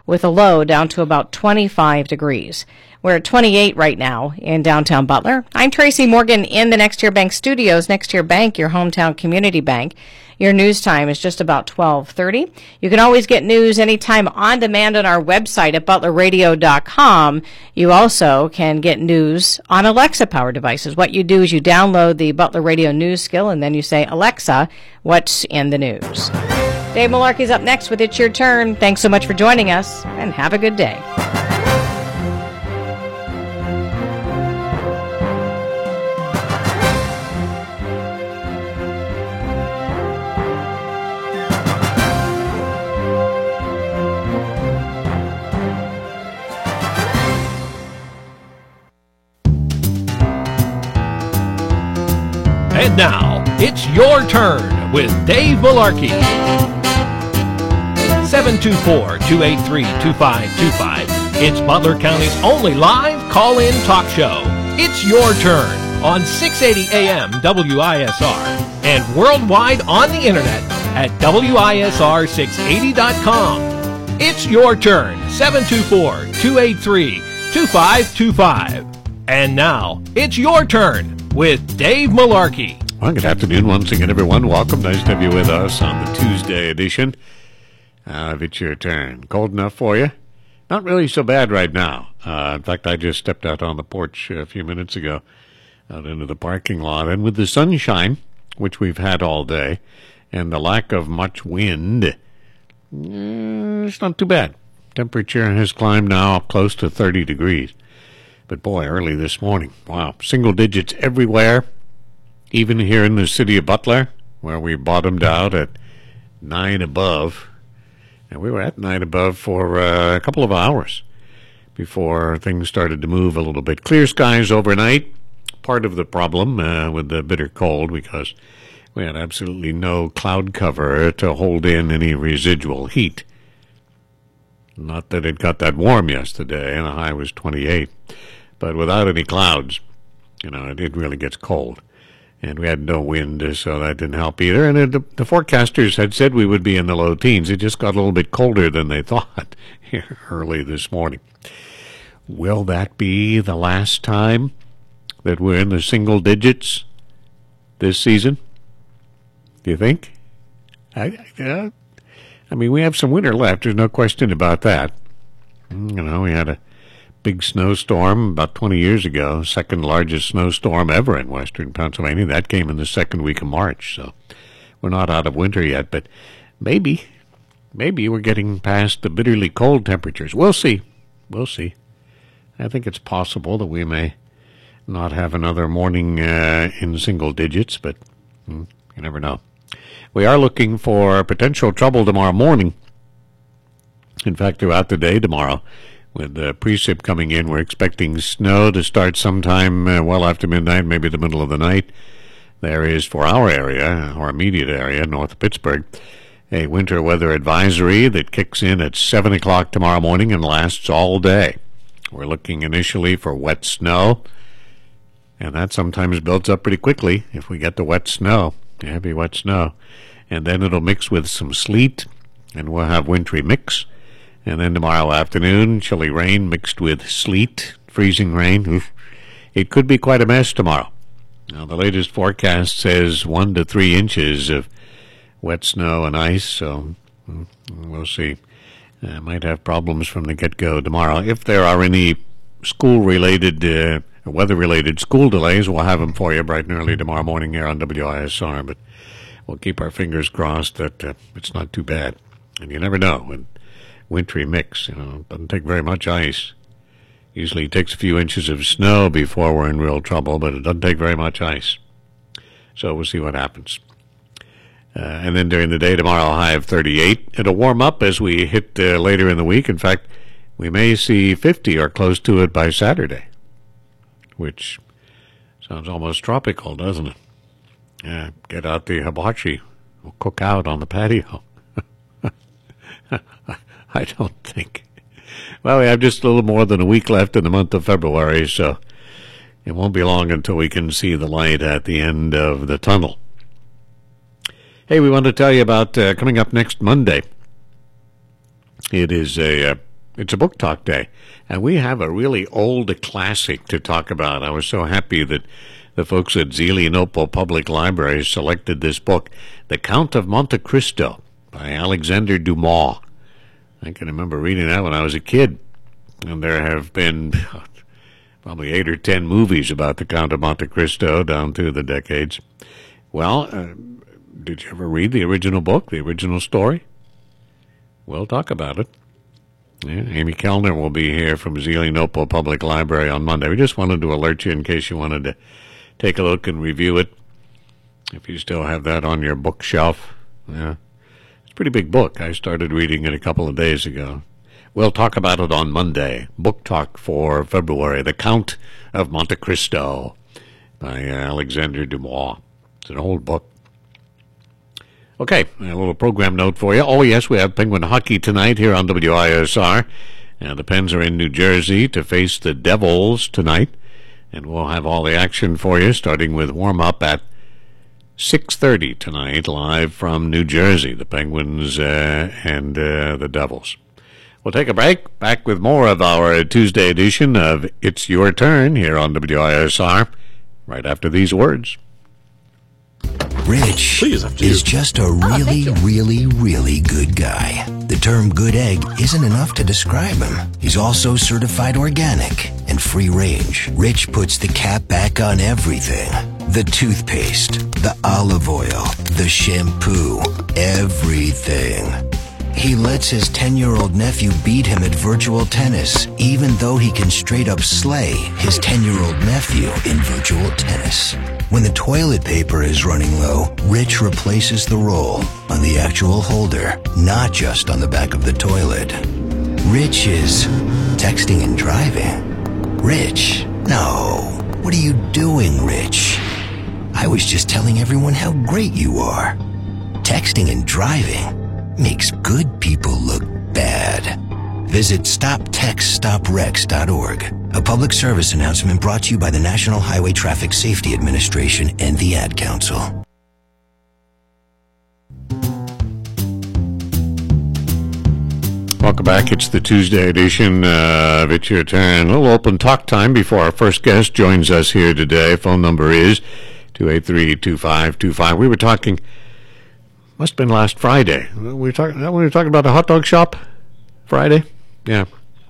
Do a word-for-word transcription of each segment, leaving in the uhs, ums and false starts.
with a low down to about twenty-five degrees. We're at twenty-eight right now in downtown Butler. I'm Tracy Morgan in the Next Year Bank studios. Next Year Bank, your hometown community bank. Your news time is just about twelve thirty. You can always get news anytime on demand on our website at butler radio dot com. You also can get news on Alexa-powered devices. What you do is you download the Butler Radio News skill, and then you say, Alexa, what's in the news? Dave Malarkey's up next with It's Your Turn. Thanks so much for joining us, and have a good day. And now, it's your turn with Dave Malarkey. seven two four, two eight three, two five two five. It's Butler County's only live call-in talk show. It's your turn on six eighty A M W I S R and worldwide on the internet at W I S R six eighty dot com. It's your turn, seven two four, two eight three, two five two five. And now, it's your turn with Dave Malarkey. Well, good afternoon once again, everyone. Welcome. Nice to have you with us on the Tuesday edition of It's Your Turn. Cold enough for you? Not really so bad right now. Uh, in fact, I just stepped out on the porch a few minutes ago, out into the parking lot. And with the sunshine, which we've had all day, and the lack of much wind, eh, it's not too bad. Temperature has climbed now up close to thirty degrees. But boy, early this morning, wow, single digits everywhere, even here in the city of Butler, where we bottomed out at nine above. And we were at nine above for uh, a couple of hours before things started to move a little bit. Clear skies overnight, part of the problem uh, with the bitter cold, because we had absolutely no cloud cover to hold in any residual heat. Not that it got that warm yesterday, and the high was twenty-eight. But without any clouds, you know, it, it really gets cold. And we had no wind, so that didn't help either. And it, the, the forecasters had said we would be in the low teens. It just got a little bit colder than they thought here early this morning. Will that be the last time that we're in the single digits this season? Do you think? I, uh, I mean, we have some winter left. There's no question about that. You know, we had a big snowstorm about twenty years ago, second largest snowstorm ever in western Pennsylvania. That came in the second week of March, so we're not out of winter yet, but maybe, maybe we're getting past the bitterly cold temperatures. We'll see. We'll see. I think it's possible that we may not have another morning uh, in single digits, but hmm, you never know. We are looking for potential trouble tomorrow morning. In fact, throughout the day tomorrow, with the precip coming in, we're expecting snow to start sometime uh, well after midnight, maybe the middle of the night. There is, for our area, our immediate area, north of Pittsburgh, a winter weather advisory that kicks in at seven o'clock tomorrow morning and lasts all day. We're looking initially for wet snow, and that sometimes builds up pretty quickly if we get the wet snow, heavy wet snow. And then it'll mix with some sleet, and we'll have wintry mix. And then tomorrow afternoon, chilly rain mixed with sleet, freezing rain. Oof. It could be quite a mess tomorrow. Now, the latest forecast says one to three inches of wet snow and ice, so we'll see. Uh, might have problems from the get-go tomorrow. If there are any school-related, uh, weather-related school delays, we'll have them for you bright and early tomorrow morning here on W I S R, but we'll keep our fingers crossed that uh, it's not too bad. And you never know. And wintry mix, you know, it doesn't take very much ice. Usually it takes a few inches of snow before we're in real trouble, but it doesn't take very much ice. So we'll see what happens. Uh, and then during the day tomorrow, a high of thirty-eight. It'll warm up as we hit uh, later in the week. In fact, we may see fifty or close to it by Saturday, which sounds almost tropical, doesn't it? Yeah, get out the hibachi. We'll cook out on the patio. I don't think. Well, we have just a little more than a week left in the month of February, so it won't be long until we can see the light at the end of the tunnel. Hey, we want to tell you about uh, coming up next Monday. It is a, a It's a book talk day, and we have a really old classic to talk about. I was so happy that the folks at Zelienople Public Library selected this book, The Count of Monte Cristo by Alexander Dumas. I can remember reading that when I was a kid, and there have been probably eight or ten movies about the Count of Monte Cristo down through the decades. Well, uh, did you ever read the original book, the original story? We'll talk about it. Yeah, Amy Kellner will be here from Zelienople Public Library on Monday. We just wanted to alert you in case you wanted to take a look and review it. If you still have that on your bookshelf. Yeah, it's a pretty big book. I started reading it a couple of days ago. We'll talk about it on Monday. Book talk for February. The Count of Monte Cristo by Alexander Dumas. It's an old book. Okay, a little program note for you. Oh, yes, we have Penguin hockey tonight here on W I S R. And the Pens are in New Jersey to face the Devils tonight. And we'll have all the action for you, starting with warm-up at six thirty tonight, live from New Jersey, the Penguins uh, and uh, the Devils. We'll take a break. Back with more of our Tuesday edition of It's Your Turn here on W I S R, right after these words. Rich Please, is just a really, really, really good guy. The term good egg isn't enough to describe him. He's also certified organic and free range. Rich puts the cap back on everything. The toothpaste, the olive oil, the shampoo, everything. He lets his ten-year-old nephew beat him at virtual tennis, even though he can straight up slay his ten-year-old nephew in virtual tennis. When the toilet paper is running low, Rich replaces the roll on the actual holder, not just on the back of the toilet. Rich is texting and driving. Rich? No. What are you doing, Rich? I was just telling everyone how great you are. Texting and driving makes good people look bad. Visit stop text stop wrecks dot org. A public service announcement brought to you by the National Highway Traffic Safety Administration and the Ad Council. Welcome back. It's the Tuesday edition of It's Your Turn. A little open talk time before our first guest joins us here today. Phone number is two eight three, two five two five. We were talking, must have been last Friday. We were talking, we were talking about the hot dog shop Friday. Yeah.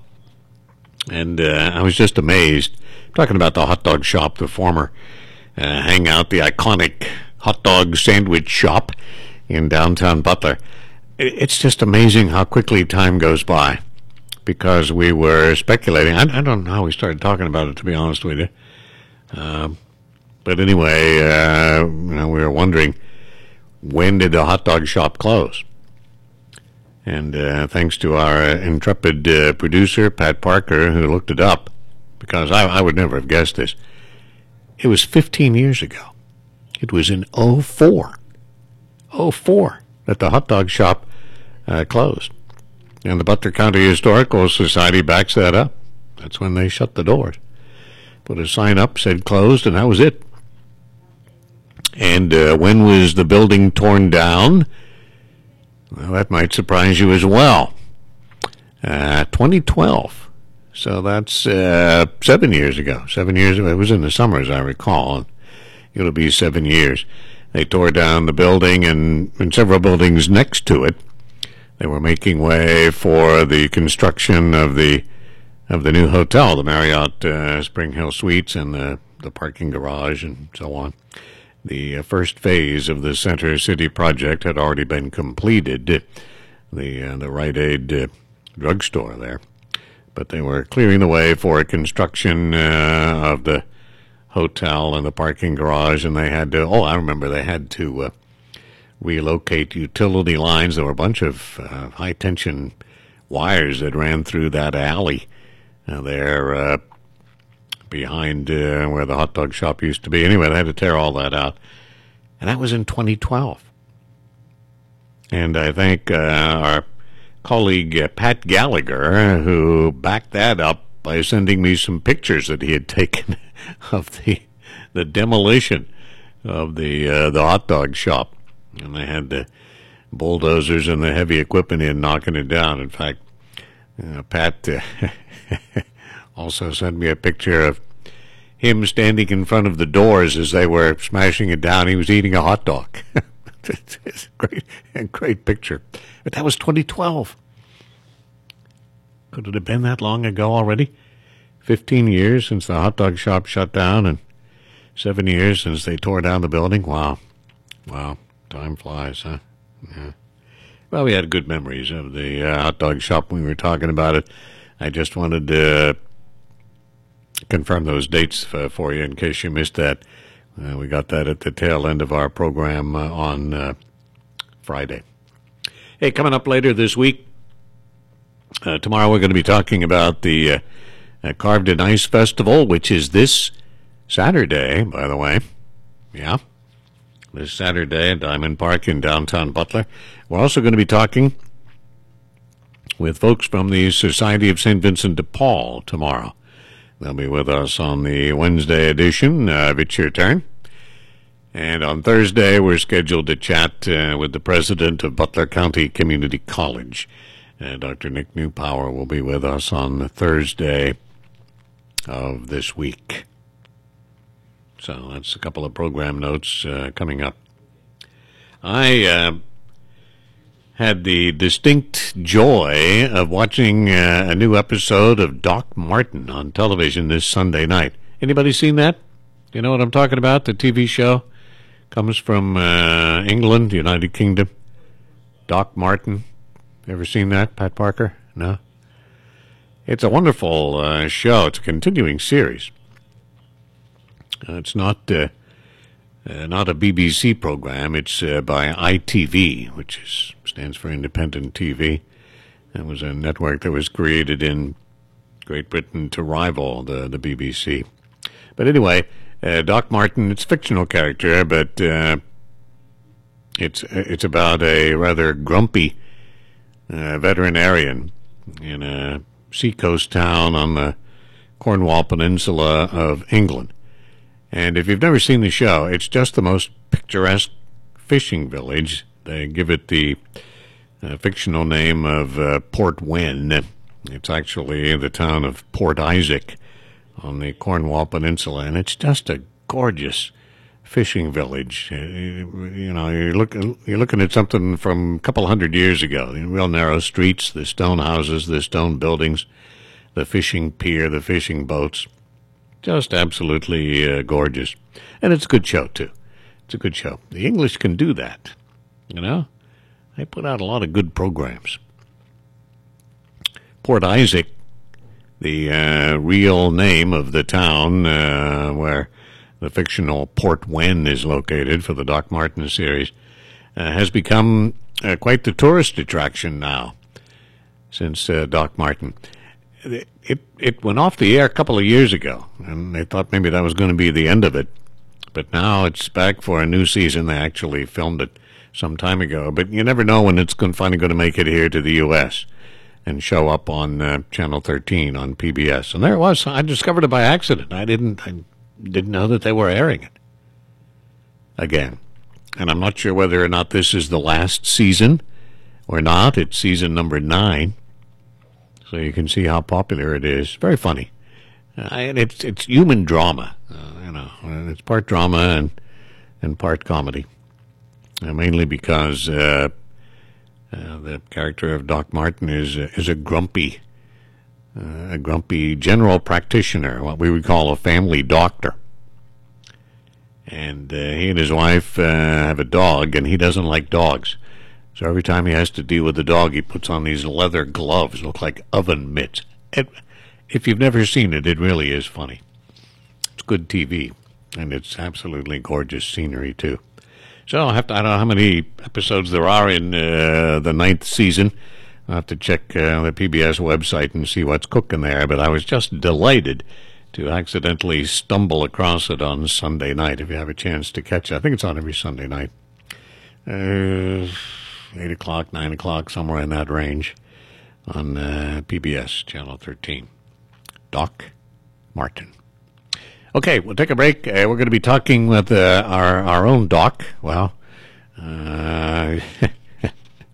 And uh, I was just amazed. Talking about the hot dog shop, the former uh, hangout, the iconic hot dog sandwich shop in downtown Butler. It's just amazing how quickly time goes by, because we were speculating. I, I don't know how we started talking about it, to be honest with you. Uh, but anyway, uh, you know, we were wondering, when did the hot dog shop close? And uh, thanks to our uh, intrepid uh, producer, Pat Parker, who looked it up, because I, I would never have guessed this. It was fifteen years ago. It was in oh four. oh four that the hot dog shop uh, closed. And the Butler County Historical Society backs that up. That's when they shut the doors. Put a sign up, said closed, and that was it. And uh, when was the building torn down? Well, that might surprise you as well. Uh, twenty twelve. So that's uh, seven years ago. Seven years ago. It was in the summer, as I recall. It'll be seven years. They tore down the building and, and several buildings next to it. They were making way for the construction of the of the new hotel, the Marriott uh, Spring Hill Suites, and the, the parking garage and so on. The uh, first phase of the Center City project had already been completed, the uh, the Rite Aid uh, drugstore there. But they were clearing the way for construction uh, of the hotel and the parking garage, and they had to, oh, I remember they had to uh, relocate utility lines. There were a bunch of uh, high-tension wires that ran through that alley uh, there, uh, behind uh, where the hot dog shop used to be. Anyway, they had to tear all that out. And that was in twenty twelve. And I think uh, our colleague uh, Pat Gallagher, who backed that up by sending me some pictures that he had taken of the the demolition of the uh, the hot dog shop. And they had the bulldozers and the heavy equipment in knocking it down. In fact, Uh, Pat uh, also sent me a picture of him standing in front of the doors as they were smashing it down. He was eating a hot dog. It's a great, a great picture. But that was twenty twelve. Could it have been that long ago already? Fifteen years since the hot dog shop shut down, and seven years since they tore down the building. Wow. Wow. Time flies, huh? Yeah. Well, we had good memories of the uh, hot dog shop when we were talking about it. I just wanted to confirm those dates uh, for you in case you missed that. Uh, we got that at the tail end of our program uh, on uh, Friday. Hey, coming up later this week, uh, tomorrow we're going to be talking about the uh, uh, Carved in Ice Festival, which is this Saturday, by the way. Yeah, this Saturday at Diamond Park in downtown Butler. We're also going to be talking with folks from the Society of Saint Vincent de Paul tomorrow. They'll be with us on the Wednesday edition of It's Your Turn. And on Thursday, we're scheduled to chat uh, with the president of Butler County Community College. Uh, Doctor Nick Newpower will be with us on the Thursday of this week. So that's a couple of program notes uh, coming up. I uh, had the distinct joy of watching uh, a new episode of Doc Martin on television this Sunday night. Anybody seen that? You know what I'm talking about? The T V show comes from uh, England, United Kingdom. Doc Martin. Ever seen that, Pat Parker? No? It's a wonderful uh, show. It's a continuing series. Uh, it's not uh, uh, not a B B C program. It's uh, by I T V, which is, stands for Independent T V. It was a network that was created in Great Britain to rival the, the B B C. But anyway, uh, Doc Martin, it's a fictional character, but uh, it's it's about a rather grumpy uh, veterinarian in a seacoast town on the Cornwall Peninsula of England. And if you've never seen the show, it's just the most picturesque fishing village. They give it the uh, fictional name of uh, Port Wen. It's actually the town of Port Isaac on the Cornwall Peninsula, and it's just a gorgeous fishing village. Uh, you know, you're looking you're looking at something from a couple hundred years ago. The real narrow streets, the stone houses, the stone buildings, the fishing pier, the fishing boats. Just absolutely uh, gorgeous. And it's a good show, too. It's a good show. The English can do that, you know? They put out a lot of good programs. Port Isaac, the uh, real name of the town uh, where the fictional Port Wen is located for the Doc Martin series, uh, has become uh, quite the tourist attraction now since uh, Doc Martin. It, it it went off the air a couple of years ago, and they thought maybe that was going to be the end of it. But now it's back for a new season. They actually filmed it some time ago. But you never know when it's going, finally going to make it here to the U S and show up on uh, Channel thirteen on P B S. And there it was. I discovered it by accident. I didn't I didn't know that they were airing it again. And I'm not sure whether or not this is the last season or not. It's season number nine. So you can see how popular it is. Very funny. Uh, and it's it's human drama. Uh, you know, it's part drama and and part comedy. Uh, mainly because uh, uh, the character of Doc Martin is uh, is a grumpy, uh, a grumpy general practitioner, what we would call a family doctor. And uh, he and his wife uh, have a dog, and he doesn't like dogs. So every time he has to deal with the dog, he puts on these leather gloves, look like oven mitts. It, if you've never seen it, it really is funny. It's good T V, and it's absolutely gorgeous scenery, too. So I have to, I don't know how many episodes there are in uh, the ninth season. I'll have to check uh, the P B S website and see what's cooking there, but I was just delighted to accidentally stumble across it on Sunday night, if you have a chance to catch it. I think it's on every Sunday night. Uh... eight o'clock, nine o'clock, somewhere in that range on uh, P B S, Channel thirteen. Doc Martin. Okay, we'll take a break. Uh, we're going to be talking with uh, our, our own Doc. Well, uh,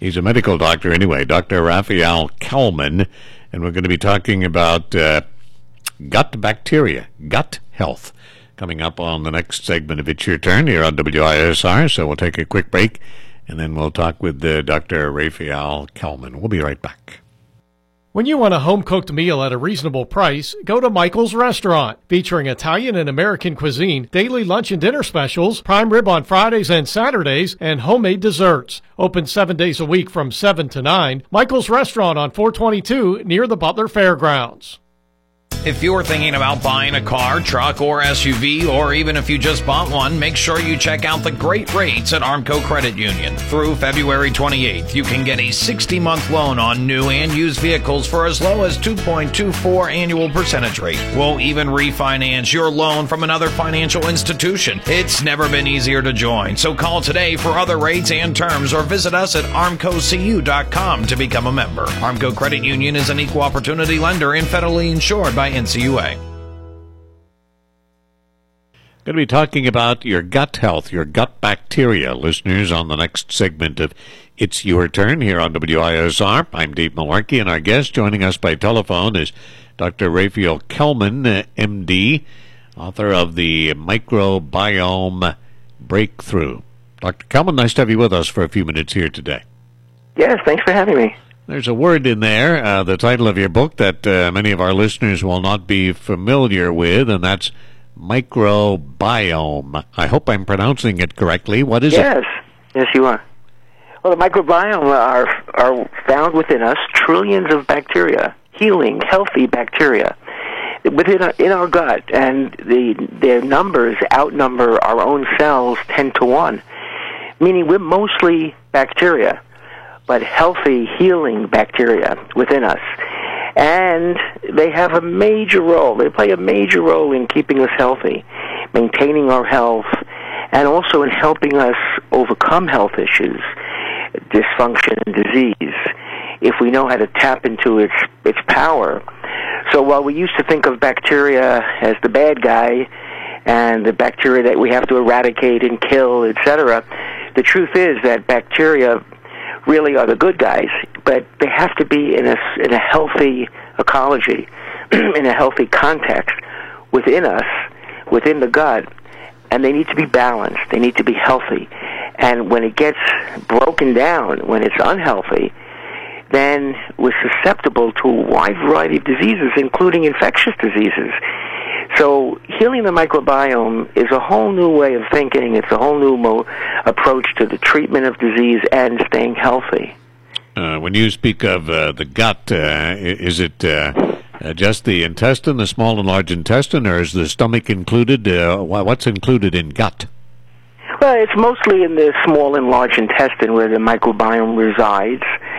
He's a medical doctor anyway, Doctor Raphael Kelman, and we're going to be talking about uh, gut bacteria, gut health, coming up on the next segment of It's Your Turn here on W I S R. So we'll take a quick break, and then we'll talk with uh, Doctor Raphael Kelman. We'll be right back. When you want a home-cooked meal at a reasonable price, go to Michael's Restaurant. Featuring Italian and American cuisine, daily lunch and dinner specials, prime rib on Fridays and Saturdays, and homemade desserts. Open seven days a week from seven to nine. Michael's Restaurant on four twenty-two near the Butler Fairgrounds. If you're thinking about buying a car, truck, or S U V, or even if you just bought one, make sure you check out the great rates at Armco Credit Union. Through February twenty-eighth, you can get a sixty-month loan on new and used vehicles for as low as two point two four annual percentage rate. We'll even refinance your loan from another financial institution. It's never been easier to join, so call today for other rates and terms or visit us at armco c u dot com to become a member. Armco Credit Union is an equal opportunity lender and federally insured by N C U A. Going to be talking about your gut health, your gut bacteria, listeners, on the next segment of It's Your Turn here on W I S R. I'm Dave Malarkey, and our guest joining us by telephone is Doctor Raphael Kelman, uh, M D, author of the Microbiome Breakthrough. Doctor Kelman, nice to have you with us for a few minutes here today. Yes, thanks for having me. There's a word in there, uh, the title of your book, that uh, many of our listeners will not be familiar with, and that's microbiome. I hope I'm pronouncing it correctly. What is yes. it? Yes, yes you are. Well, the microbiome are, are found within us trillions of bacteria, healing, healthy bacteria, within our, in our gut, and the their numbers outnumber our own cells ten to one, meaning we're mostly bacteria, but healthy, healing bacteria within us. And they have a major role. They play a major role in keeping us healthy, maintaining our health, and also in helping us overcome health issues, dysfunction and disease, if we know how to tap into its its power. So while we used to think of bacteria as the bad guy and the bacteria that we have to eradicate and kill, et cetera, the truth is that bacteria really are the good guys, but they have to be in a, in a healthy ecology, in a healthy context within us, within the gut, and they need to be balanced. They need to be healthy. And when it gets broken down, when it's unhealthy, then we're susceptible to a wide variety of diseases, including infectious diseases. So healing the microbiome is a whole new way of thinking. It's a whole new mo- approach to the treatment of disease and staying healthy. Uh, when you speak of uh, the gut, uh, is it uh, uh, just the intestine, the small and large intestine, or is the stomach included? Uh, what's included in gut? Well, it's mostly in the small and large intestine where the microbiome resides.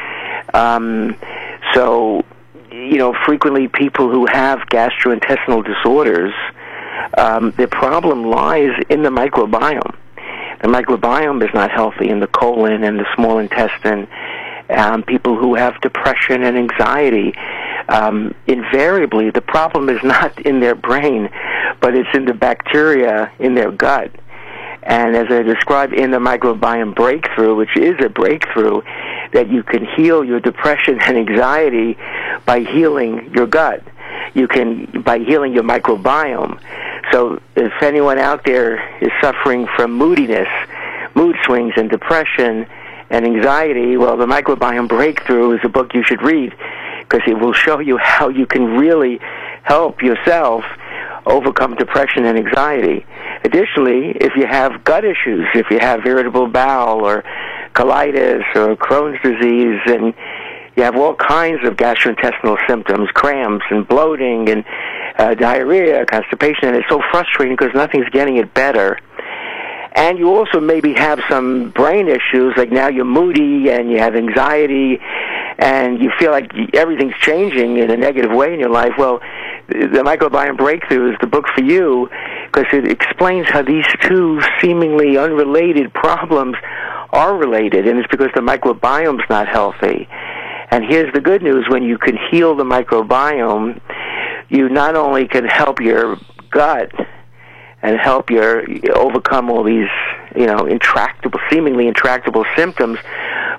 Um, so... You know, frequently people who have gastrointestinal disorders, um, their problem lies in the microbiome. The microbiome is not healthy in the colon and the small intestine. Um, people who have depression and anxiety, um, invariably the problem is not in their brain, but it's in the bacteria in their gut. And as I described in the Microbiome Breakthrough, which is a breakthrough, that you can heal your depression and anxiety by healing your gut. You can, by healing your microbiome. So if anyone out there is suffering from moodiness, mood swings and depression and anxiety, well, the Microbiome Breakthrough is a book you should read, because it will show you how you can really help yourself overcome depression and anxiety. Additionally, if you have gut issues, if you have irritable bowel or colitis or Crohn's disease, and you have all kinds of gastrointestinal symptoms, cramps and bloating and uh, diarrhea, constipation, and it's so frustrating because nothing's getting it better. And you also maybe have some brain issues, like now you're moody and you have anxiety and you feel like everything's changing in a negative way in your life. Well, the Microbiome Breakthrough is the book for you, because it explains how these two seemingly unrelated problems are related, and it's because the microbiome's not healthy. And here's the good news: when you can heal the microbiome, you not only can help your gut and help your overcome all these, you know, intractable, seemingly intractable symptoms,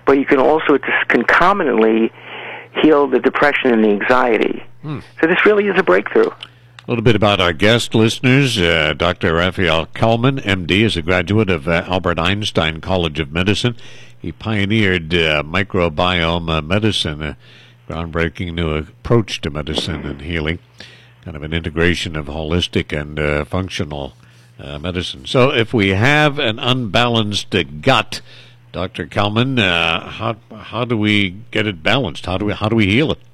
but you can also just concomitantly heal the depression and the anxiety. Hmm. So this really is a breakthrough. A little bit about our guest listeners. Uh, Doctor Raphael Kellman, M D, is a graduate of uh, Albert Einstein College of Medicine. He pioneered uh, microbiome uh, medicine, a groundbreaking new approach to medicine and healing, kind of an integration of holistic and uh, functional uh, medicine. So if we have an unbalanced uh, gut, Doctor Kellman, uh, how how do we get it balanced? How do we how do we heal it?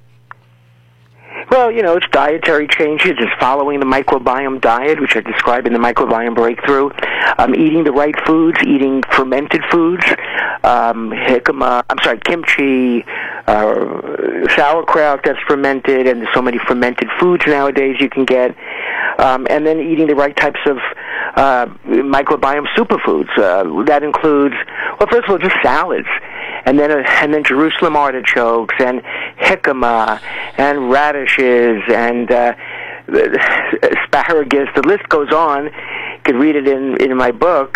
Well, you know, it's dietary changes. It's following the microbiome diet, which I describe in the Microbiome Breakthrough. Um, eating the right foods, eating fermented foods, um, jicama, I'm sorry, kimchi, uh, sauerkraut that's fermented, and there's so many fermented foods nowadays you can get. Um, and then eating the right types of uh, microbiome superfoods. Uh, that includes, well, first of all, just salads. And then, uh, and then Jerusalem artichokes and jicama and radishes and uh, asparagus. The list goes on. You can read it in in my books.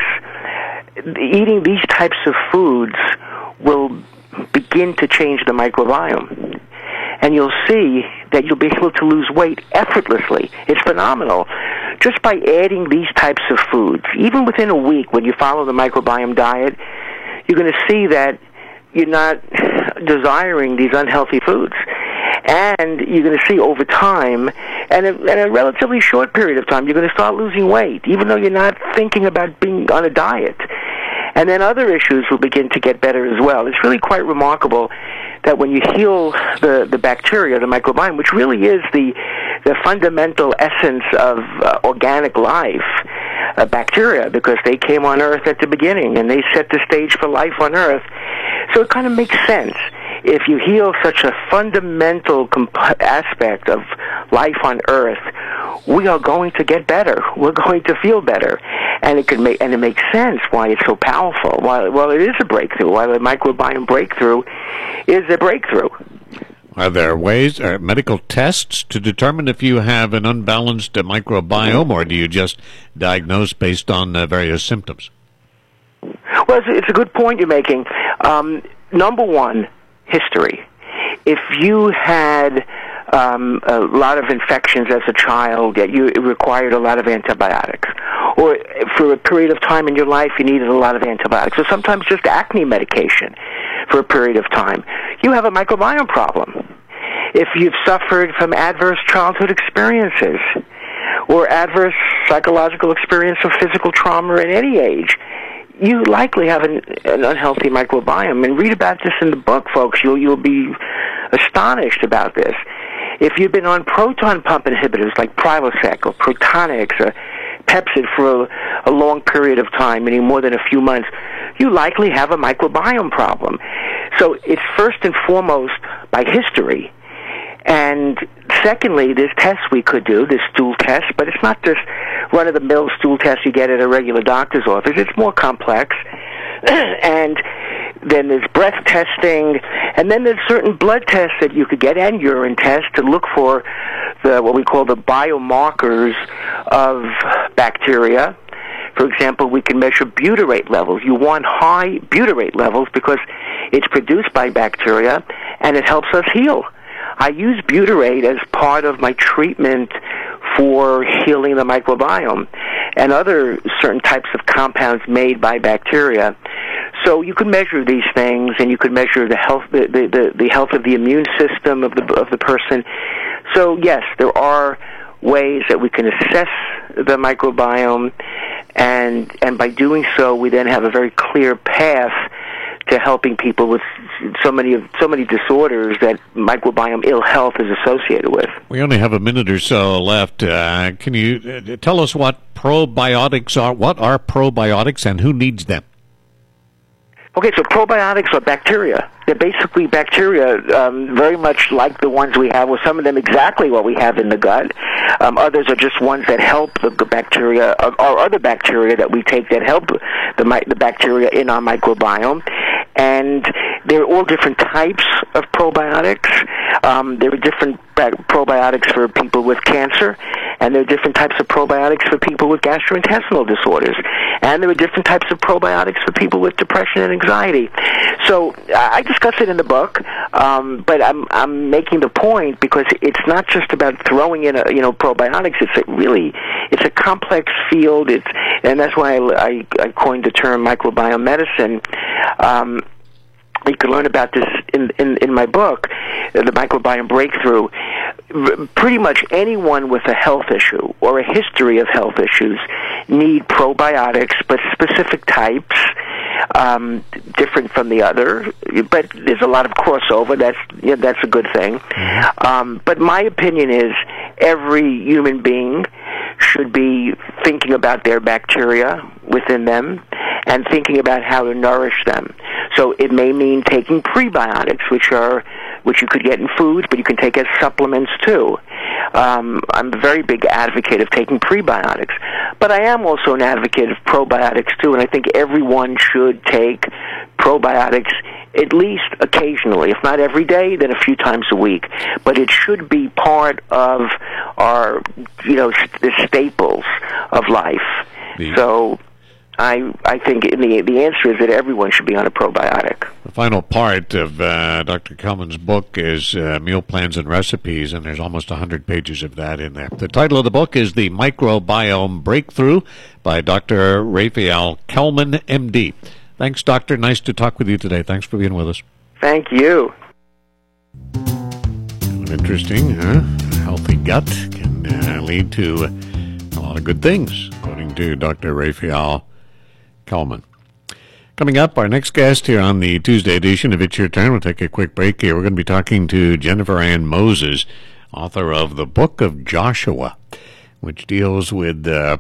Eating these types of foods will begin to change the microbiome, and you'll see that you'll be able to lose weight effortlessly. It's phenomenal. Just by adding these types of foods, even within a week, when you follow the microbiome diet, you're going to see that you're not desiring these unhealthy foods. And you're going to see over time, and in a relatively short period of time, you're going to start losing weight, even though you're not thinking about being on a diet. And then other issues will begin to get better as well. It's really quite remarkable that when you heal the, the bacteria, the microbiome, which really is the, the fundamental essence of uh, organic life, uh, bacteria, because they came on Earth at the beginning, and they set the stage for life on Earth. So it kind of makes sense. If you heal such a fundamental comp- aspect of life on Earth, we are going to get better. We're going to feel better, and it can make and it makes sense why it's so powerful. While well, it is a breakthrough. While the microbiome breakthrough is a breakthrough. Are there ways, or medical tests to determine if you have an unbalanced uh, microbiome, or do you just diagnose based on uh, various symptoms? Well, it's a, it's a good point you're making. Um, number one, history. If you had um, a lot of infections as a child, that you it required a lot of antibiotics, or for a period of time in your life you needed a lot of antibiotics, or sometimes just acne medication for a period of time, you have a microbiome problem. If you've suffered from adverse childhood experiences or adverse psychological experience of physical trauma at any age, you likely have an, an unhealthy microbiome. And read about this in the book, folks. You'll, you'll be astonished about this. If you've been on proton pump inhibitors like Prilosec or Protonix or Pepcid for a, a long period of time, meaning more than a few months, you likely have a microbiome problem. So it's first and foremost by history. And secondly, there's tests we could do, this stool test, but it's not this run-of-the-mill stool test you get at a regular doctor's office. It's more complex. And then there's breath testing, and then there's certain blood tests that you could get, and urine tests, to look for the what we call the biomarkers of bacteria. For example, we can measure butyrate levels. You want high butyrate levels because it's produced by bacteria, and it helps us heal. I use butyrate as part of my treatment for healing the microbiome and other certain types of compounds made by bacteria. So you can measure these things, and you can measure the health, the, the, the, the health of the immune system of the of the person. So yes, there are ways that we can assess the microbiome, and and by doing so, we then have a very clear path to helping people with so many of so many disorders that microbiome ill health is associated with. We only have a minute or so left. Uh, can you uh, tell us what probiotics are? What are probiotics, and who needs them? Okay, so probiotics are bacteria. They're basically bacteria, um, very much like the ones we have, or some of them exactly what we have in the gut. Um, others are just ones that help the bacteria, or, or other bacteria that we take that help the, the bacteria in our microbiome. And there are all different types of probiotics. Um, there are different probiotics for people with cancer, And there are different types of probiotics for people with gastrointestinal disorders. And there are different types of probiotics for people with depression and anxiety. So I discuss it in the book, um, but I'm I'm making the point because it's not just about throwing in a, you know probiotics. It's a really it's a complex field. It's and that's why I, I, I coined the term microbiome medicine. Um, you can learn about this in in, in my book, The Microbiome Breakthrough. Pretty much anyone with a health issue or a history of health issues need probiotics, but specific types, um, different from the other. But there's a lot of crossover. That's yeah, that's a good thing. Mm-hmm. Um, but my opinion is every human being should be thinking about their bacteria within them and thinking about how to nourish them. So it may mean taking prebiotics, which are which you could get in foods, but you can take as supplements too. Um, I'm a very big advocate of taking prebiotics, but I am also an advocate of probiotics too, and I think everyone should take probiotics at least occasionally, if not every day, then a few times a week. But it should be part of our, you know, the staples of life. The- so I I think the the answer is that everyone should be on a probiotic. The final part of uh, Doctor Kelman's book is uh, meal plans and recipes, and there's almost one hundred pages of that in there. The title of the book is The Microbiome Breakthrough by Doctor Raphael Kelman, M D. Thanks, Doctor. Nice to talk with you today. Thanks for being with us. Thank you. Interesting, huh? A healthy gut can uh, lead to a lot of good things, according to Doctor Raphael Kelman. Coming up, our next guest here on the Tuesday edition of It's Your Turn. We'll take a quick break here. We're going to be talking to Jennifer Ann Moses, author of the Book of Joshua, which deals with uh,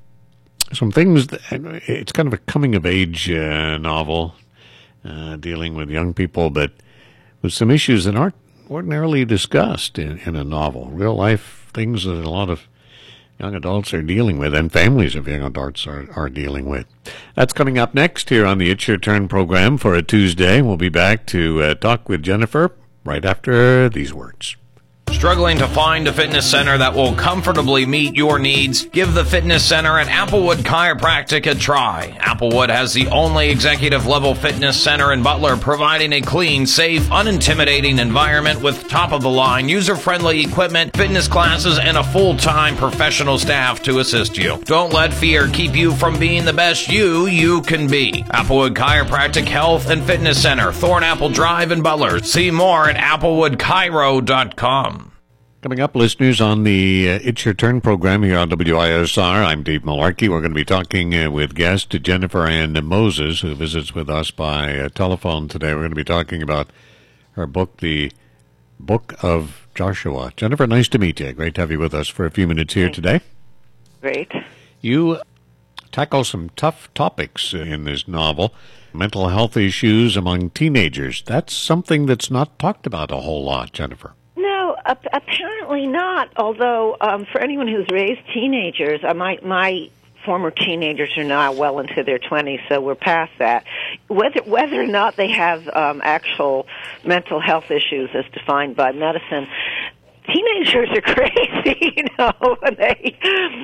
some things. That, it's kind of a coming-of-age uh, novel uh, dealing with young people, but with some issues that aren't ordinarily discussed in, in a novel. Real-life things that a lot of young adults are dealing with, and families of young adults are, are dealing with. That's coming up next here on the It's Your Turn program for a Tuesday. We'll be back to uh, talk with Jennifer right after these words. Struggling to find a fitness center that will comfortably meet your needs? Give the fitness center at Applewood Chiropractic a try. Applewood has the only executive-level fitness center in Butler, providing a clean, safe, unintimidating environment with top-of-the-line, user-friendly equipment, fitness classes, and a full-time professional staff to assist you. Don't let fear keep you from being the best you you can be. Applewood Chiropractic Health and Fitness Center, Thornapple Drive in Butler. See more at applewood chiro dot com. Coming up, listeners, on the uh, It's Your Turn program here on W I S R, I'm Dave Malarkey. We're going to be talking uh, with guest Jennifer Ann Moses, who visits with us by uh, telephone today. We're going to be talking about her book, The Book of Joshua. Jennifer, nice to meet you. Great to have you with us for a few minutes here today. Great. You tackle some tough topics in this novel. Mental health issues among teenagers. That's something that's not talked about a whole lot, Jennifer. No, uh, apparently not, although um, for anyone who's raised teenagers, uh, my, my former teenagers are now well into their twenties, so we're past that. Whether, whether or not they have um, actual mental health issues as defined by medicine, teenagers are crazy, you know. They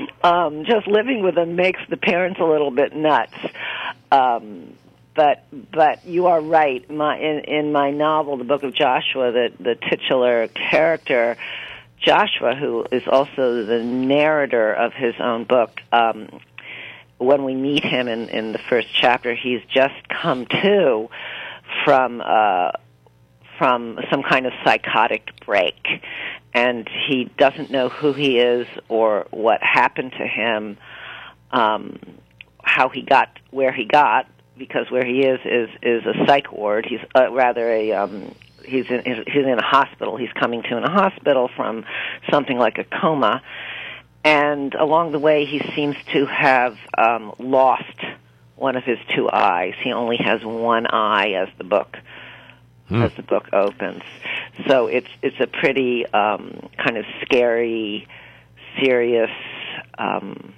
um, just living with them makes the parents a little bit nuts. Um, but but you are right. My in, in my novel, The Book of Joshua, the the titular character, Joshua, who is also the narrator of his own book, um, when we meet him in, in the first chapter, he's just come to from uh, from some kind of psychotic break, and he doesn't know who he is or what happened to him, um, how he got where he got, because where he is is, is a psych ward. He's uh, rather a um, he's in he's in a hospital. He's coming to in a hospital from something like a coma, and along the way he seems to have um, lost one of his two eyes. He only has one eye as the book hmm. as the book opens. So it's it's a pretty um, kind of scary, serious um,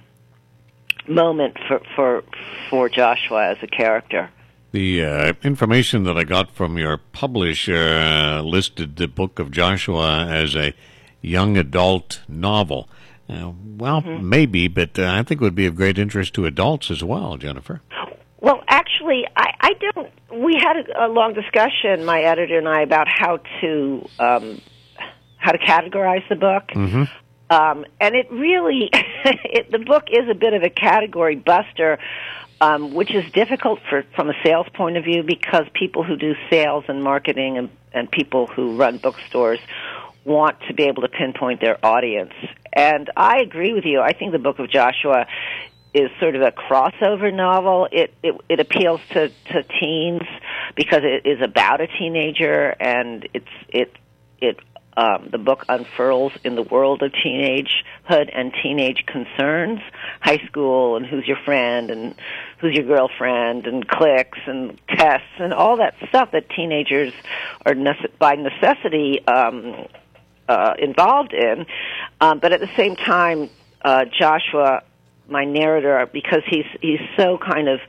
moment for, for for Joshua as a character. The uh, information that I got from your publisher uh, listed the Book of Joshua as a young adult novel. Uh, well, Mm-hmm. maybe, but uh, I think it would be of great interest to adults as well, Jennifer. Well, actually, I, I don't. We had a, a long discussion, my editor and I, about how to um, how to categorize the book. Mm-hmm. Um, and it really, it, the book is a bit of a category buster, um, which is difficult for from a sales point of view because people who do sales and marketing and, and people who run bookstores want to be able to pinpoint their audience. And I agree with you. I think the Book of Joshua is sort of a crossover novel. It it, it appeals to, to teens because it is about a teenager, and it's it it um, the book unfurls in the world of teenagehood and teenage concerns, high school, and who's your friend, and who's your girlfriend, and cliques, and tests, and all that stuff that teenagers are nece- by necessity um, uh, involved in. Um, but at the same time, uh, Joshua, my narrator, because he's he's so kind of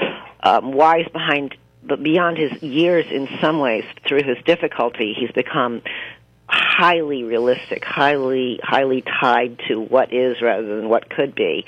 um, wise behind, but beyond his years in some ways through his difficulty, he's become highly realistic, highly highly tied to what is rather than what could be.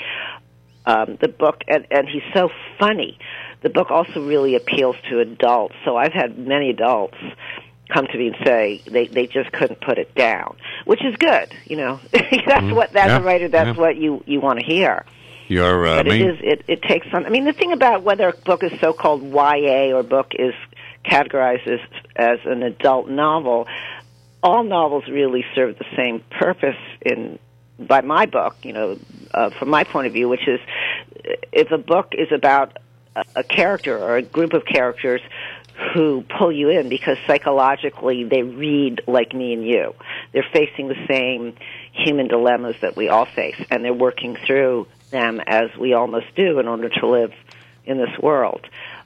Um, the book, and, and he's so funny. The book also really appeals to adults. So I've had many adults come to me and say they, they just couldn't put it down, which is good. You know, that's what that's Yeah, a writer. That's yeah. what you, you want to hear. Your uh, But main... it is it, it takes some. I mean, the thing about whether a book is so-called Y A or book is categorized as, as an adult novel, all novels really serve the same purpose in by my book. You know, uh, from my point of view, which is if a book is about a, a character or a group of characters who pull you in because psychologically they read like me and you. They're facing the same human dilemmas that we all face, and they're working through them as we all must do in order to live in this world.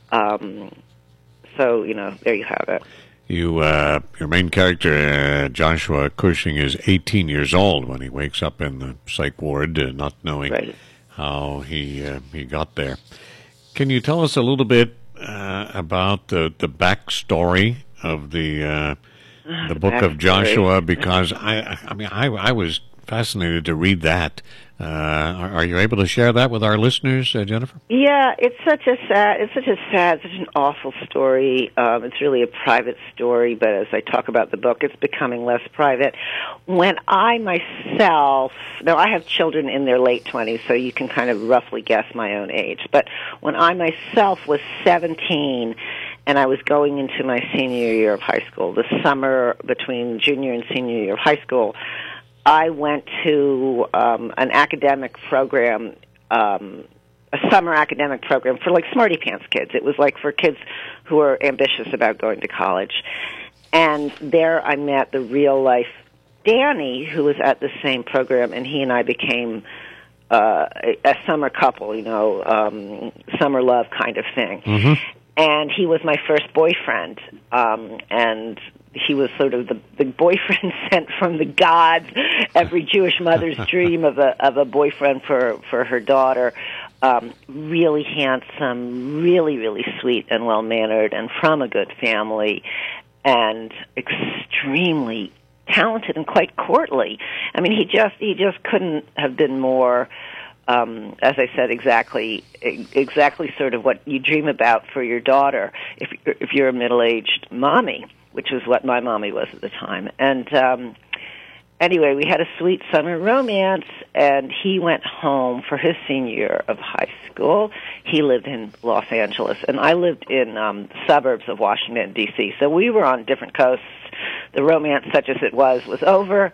Um, so, you know, there you have it. You, uh, your main character, uh, Joshua Cushing, is eighteen years old when he wakes up in the psych ward, uh, not knowing Right. how he uh, he got there. Can you tell us a little bit uh, about the the backstory of the uh, the, the Book of backstory. Joshua? Because I, I mean, I, I was fascinated to read that. Uh, are, are you able to share that with our listeners, uh, Jennifer? Yeah, it's such a sad, it's such a sad, such an awful story. Um, it's really a private story, but as I talk about the book, it's becoming less private. When I myself, now I have children in their late twenties, so you can kind of roughly guess my own age, but when I myself was seventeen, and I was going into my senior year of high school, the summer between junior and senior year of high school, I went to um, an academic program, um, a summer academic program for like smarty pants kids. It was like for kids who are ambitious about going to college. And there I met the real life Danny, who was at the same program, and he and I became uh, a, a summer couple, you know, um, summer love kind of thing. Mm-hmm. And he was my first boyfriend, um, and he was sort of the, the boyfriend sent from the gods, every Jewish mother's dream of a of a boyfriend for, for her daughter. Um, really handsome, really, really sweet and well-mannered, and from a good family, and extremely talented and quite courtly. I mean, he just he just couldn't have been more, um, as I said, exactly exactly sort of what you dream about for your daughter if if you're a middle-aged mommy, which was what my mommy was at the time. And um, anyway, we had a sweet summer romance, and he went home for his senior year of high school. He lived in Los Angeles, and I lived in um, the suburbs of Washington, D C So we were on different coasts. The romance, such as it was, was over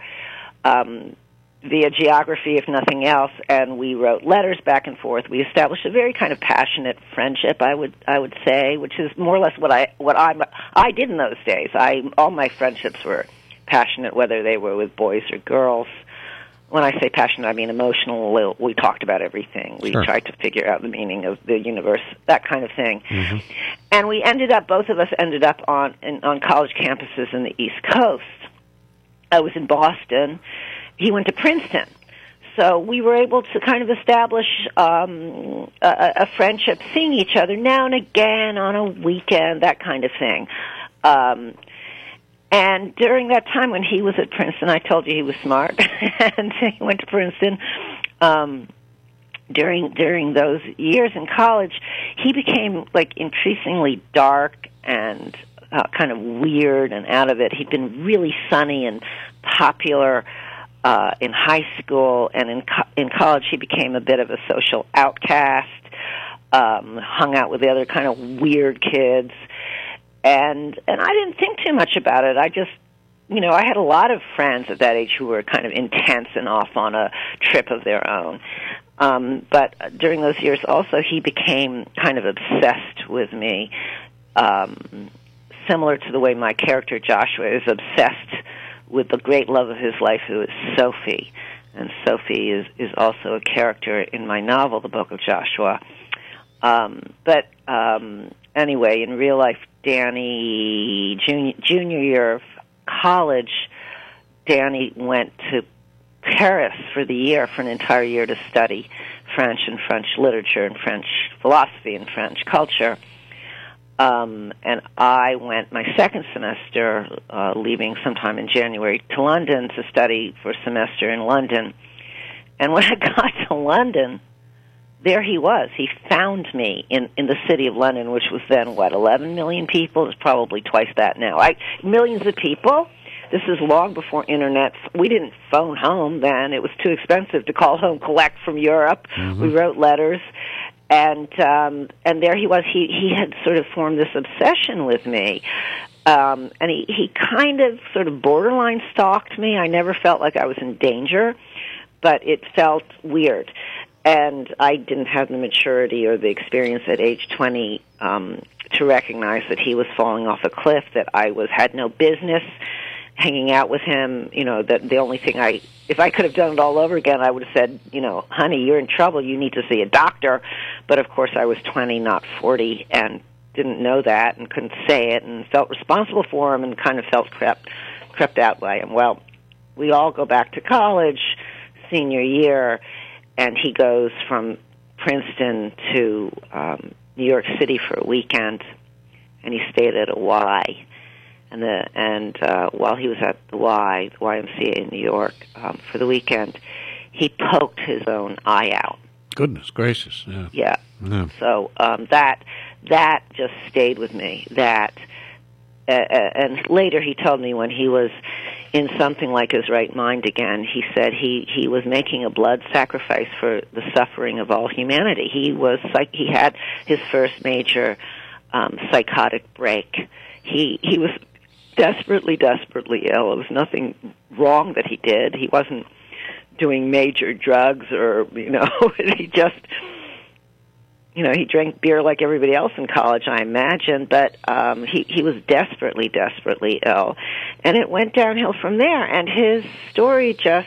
um, via geography, if nothing else, and we wrote letters back and forth. We established a very kind of passionate friendship, I would I would say, which is more or less what I what I I did in those days. I all my friendships were passionate, whether they were with boys or girls. When I say passionate, I mean emotional. We talked about everything. We Sure. tried to figure out the meaning of the universe, that kind of thing. Mm-hmm. And we ended up, both of us ended up on in, on college campuses in the East Coast. I was in Boston. He went to Princeton. So we were able to kind of establish um, a, a friendship, seeing each other now and again on a weekend, that kind of thing. Um, And during that time when he was at Princeton, I told you he was smart, and he went to Princeton. Um, during during those years in college, he became like increasingly dark and uh, kind of weird and out of it. He'd been really sunny and popular uh, in high school, and in co- in college he became a bit of a social outcast. Um, hung out with the other kind of weird kids. And and I didn't think too much about it. I just, you know, I had a lot of friends at that age who were kind of intense and off on a trip of their own. Um, but during those years also, he became kind of obsessed with me, um, similar to the way my character Joshua is obsessed with the great love of his life, who is Sophie. And Sophie is, is also a character in my novel, The Book of Joshua. Um, but um, anyway, in real life, Danny, junior, junior year of college, Danny went to Paris for the year, for an entire year, to study French and French literature and French philosophy and French culture. Um, and I went my second semester, uh, leaving sometime in January, to London to study for a semester in London. And when I got to London, there he was. He found me in, in the city of London, which was then, what, eleven million people? It's probably twice that now. I, millions of people. This is long before Internet. We didn't phone home then. It was too expensive to call home, collect from Europe. Mm-hmm. We wrote letters. And um, and there he was. He, he had sort of formed this obsession with me. Um, and he, he kind of sort of borderline stalked me. I never felt like I was in danger, but it felt weird. And I didn't have the maturity or the experience at age twenty um, to recognize that he was falling off a cliff, that I was had no business hanging out with him. You know, that the only thing I, if I could have done it all over again, I would have said, you know, honey, you're in trouble. You need to see a doctor. But, of course, I was twenty, not forty, and didn't know that and couldn't say it and felt responsible for him and kind of felt crept, crept out by him. Well, we all go back to college, senior year, and he goes from Princeton to um, New York City for a weekend, and he stayed at a Y. And the and uh, while he was at the Y, the Y M C A in New York, um, for the weekend, he poked his own eye out. Goodness gracious! Yeah. Yeah. yeah. So um, that that just stayed with me. That uh, and later he told me when he was in something like his right mind again, he said he, he was making a blood sacrifice for the suffering of all humanity. He was psych- he had his first major um, psychotic break. He he was desperately, desperately ill. There was nothing wrong that he did. He wasn't doing major drugs or, you know, he just, you know, he drank beer like everybody else in college, I imagine, but um, he, he was desperately, desperately ill. And it went downhill from there, and his story just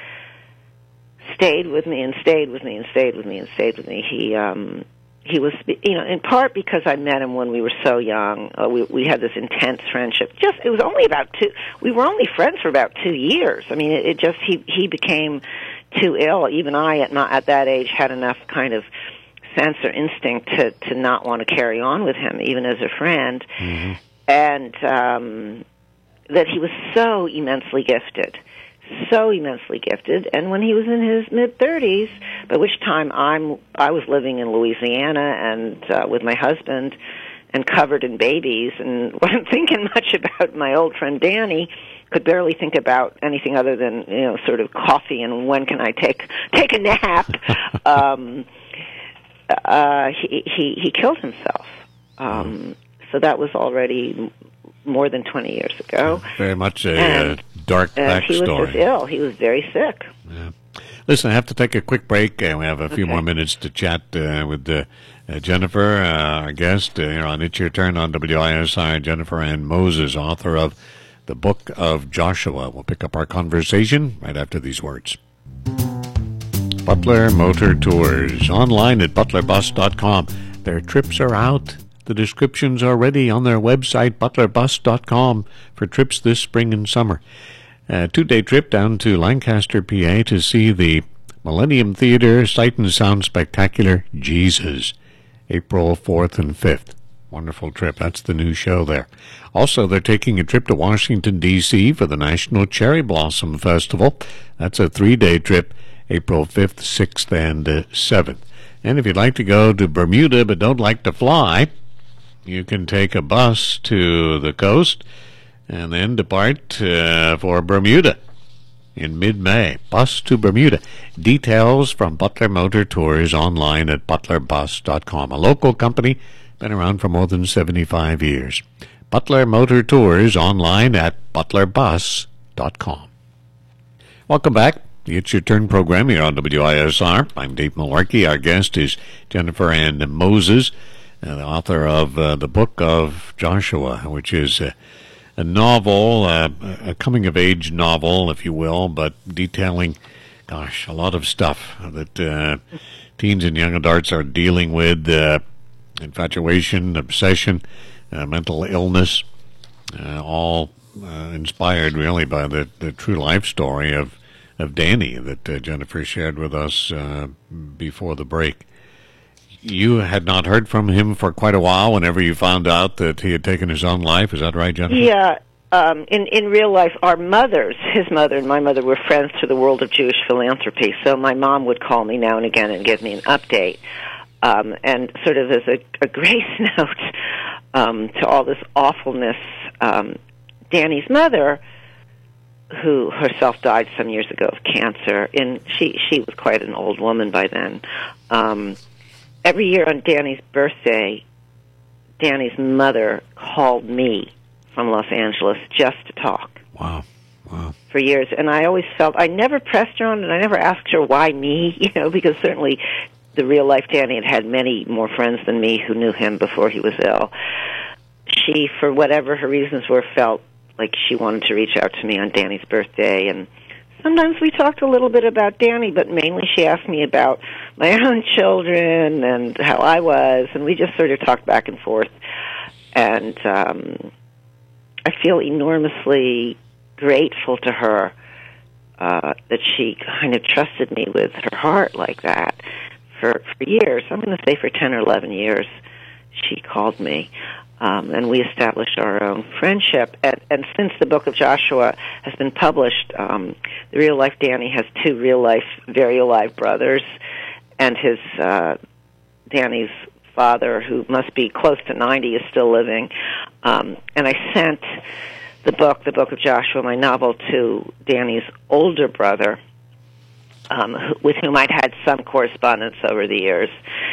stayed with me and stayed with me and stayed with me and stayed with me. He um, he was, you know, in part because I met him when we were so young. Uh, we we had this intense friendship. Just it was only about two. We were only friends for about two years. I mean, it, it just he he became too ill. Even I, at not at that age, had enough kind of sense or instinct to to not want to carry on with him, even as a friend, mm-hmm. and um, that he was so immensely gifted. So immensely gifted, and when he was in his mid thirties, by which time I'm I was living in Louisiana and uh, with my husband, and covered in babies, and wasn't thinking much about my old friend Danny. Could barely think about anything other than, you know, sort of coffee and when can I take take a nap. um, uh, he he he killed himself. Um, so that was already more than twenty years ago. Very much a and, uh, dark uh, backstory. He was just ill. He was very sick. Yeah. Listen, I have to take a quick break, and we have a few Okay. more minutes to chat uh, with uh, uh, Jennifer, uh, our guest, uh, here on It's Your Turn on W I S I, Jennifer Ann Moses, author of The Book of Joshua. We'll pick up our conversation right after these words. Butler Motor Tours, online at butler bus dot com. Their trips are out. The descriptions are ready on their website, butler bus dot com, for trips this spring and summer. A two-day trip down to Lancaster, P A to see the Millennium Theater Sight and Sound Spectacular Jesus, April fourth and fifth. Wonderful trip. That's the new show there. Also, they're taking a trip to Washington, D C for the National Cherry Blossom Festival. That's a three-day trip, April fifth, sixth, and uh, seventh. And if you'd like to go to Bermuda but don't like to fly, you can take a bus to the coast and then depart uh, for Bermuda in mid-May. Bus to Bermuda. Details from Butler Motor Tours online at butler bus dot com. A local company, been around for more than seventy-five years. Butler Motor Tours online at butler bus dot com. Welcome back. It's Your Turn program here on W I S R. I'm Dave Malarkey. Our guest is Jennifer Ann Moses, uh, the author of uh, the Book of Joshua, which is uh, a novel, uh, a coming-of-age novel, if you will, but detailing, gosh, a lot of stuff that uh, teens and young adults are dealing with, uh, infatuation, obsession, uh, mental illness, uh, all uh, inspired, really, by the, the true life story of, of Danny that uh, Jennifer shared with us uh, before the break. You had not heard from him for quite a while whenever you found out that he had taken his own life. Is that right, Jennifer? Yeah. Um, in, in real life, our mothers, his mother and my mother, were friends through the world of Jewish philanthropy. So my mom would call me now and again and give me an update. Um, and sort of as a, a grace note um, to all this awfulness, um, Danny's mother, who herself died some years ago of cancer, and she, she was quite an old woman by then, um, every year on Danny's birthday, Danny's mother called me from Los Angeles just to talk. Wow. Wow. For years. And I always felt, I never pressed her on it, and I never asked her why me, you know, because certainly the real-life Danny had had many more friends than me who knew him before he was ill. She, for whatever her reasons were, felt like she wanted to reach out to me on Danny's birthday, and sometimes we talked a little bit about Danny, but mainly she asked me about my own children and how I was, and we just sort of talked back and forth. And um, I feel enormously grateful to her uh, that she kind of trusted me with her heart like that for, for years. I'm going to say for ten or eleven years she called me. Um, and we established our own friendship. And, and since the Book of Joshua has been published, um, the real-life Danny has two real-life, very alive brothers, and his uh, Danny's father, who must be close to ninety, is still living. Um, and I sent the book, the Book of Joshua, my novel, to Danny's older brother, um, who, with whom I'd had some correspondence over the years.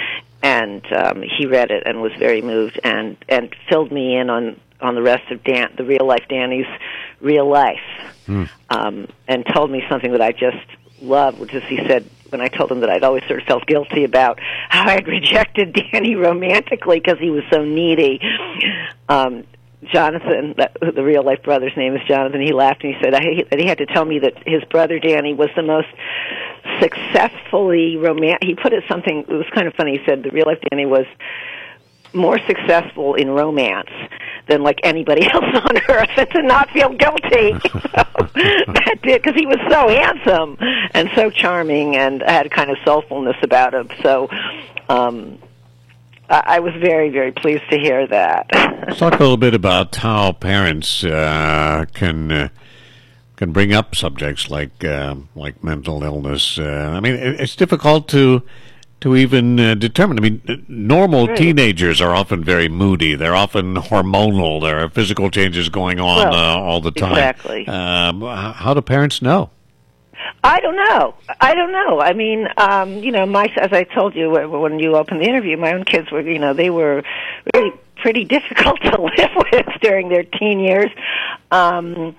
And um, he read it and was very moved, and, and filled me in on, on the rest of Dan, the real life Danny's real life, mm. um, and told me something that I just loved, which is he said, when I told him that I'd always sort of felt guilty about how I'd rejected Danny romantically because he was so needy. Um, Jonathan, the real life brother's name is Jonathan, he laughed and he said I, that he had to tell me that his brother Danny was the most successfully romantic. He put it something, it was kind of funny. He said the real life Danny was more successful in romance than like anybody else on earth, and to not feel guilty. So that did, because he was so handsome and so charming and had a kind of soulfulness about him. So um, I, I was very, very pleased to hear that. Let's talk a little bit about how parents uh, can uh, can bring up subjects like uh, like mental illness. Uh, I mean, it, it's difficult to to even uh, determine. I mean, normal right. teenagers are often very moody. They're often hormonal. There are physical changes going on well, uh, all the time. Exactly. Um, how do parents know? I don't know. I don't know. I mean, um, you know, my as I told you when you opened the interview, my own kids were, you know, they were really pretty difficult to live with during their teen years. Um,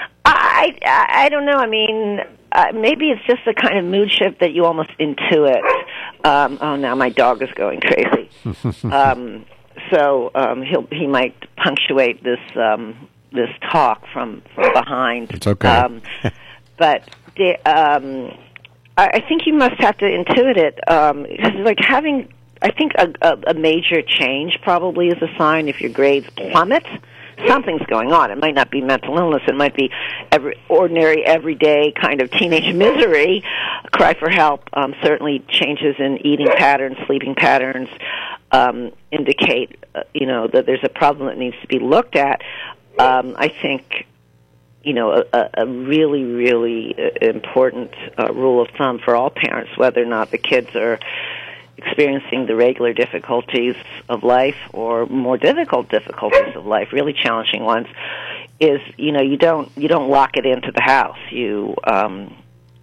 I, I I don't know. I mean, uh, maybe it's just a kind of mood shift that you almost intuit. Um, oh, now my dog is going crazy. um, so um, he'll he might punctuate this um, this talk from, from behind. It's okay. Um, but the, um, I, I think you must have to intuit it. Um, because like having, I think a, a, a major change probably is a sign if your grades plummet. something's going on. It might not be mental illness. It might be every, ordinary, everyday kind of teenage misery. Cry for help. Um, certainly changes in eating patterns, sleeping patterns um, indicate, uh, you know, that there's a problem that needs to be looked at. Um, I think, you know, a, a really, really important uh, rule of thumb for all parents, whether or not the kids are experiencing the regular difficulties of life or more difficult difficulties of life, really challenging ones, is, you know, you don't you don't lock it into the house. You um,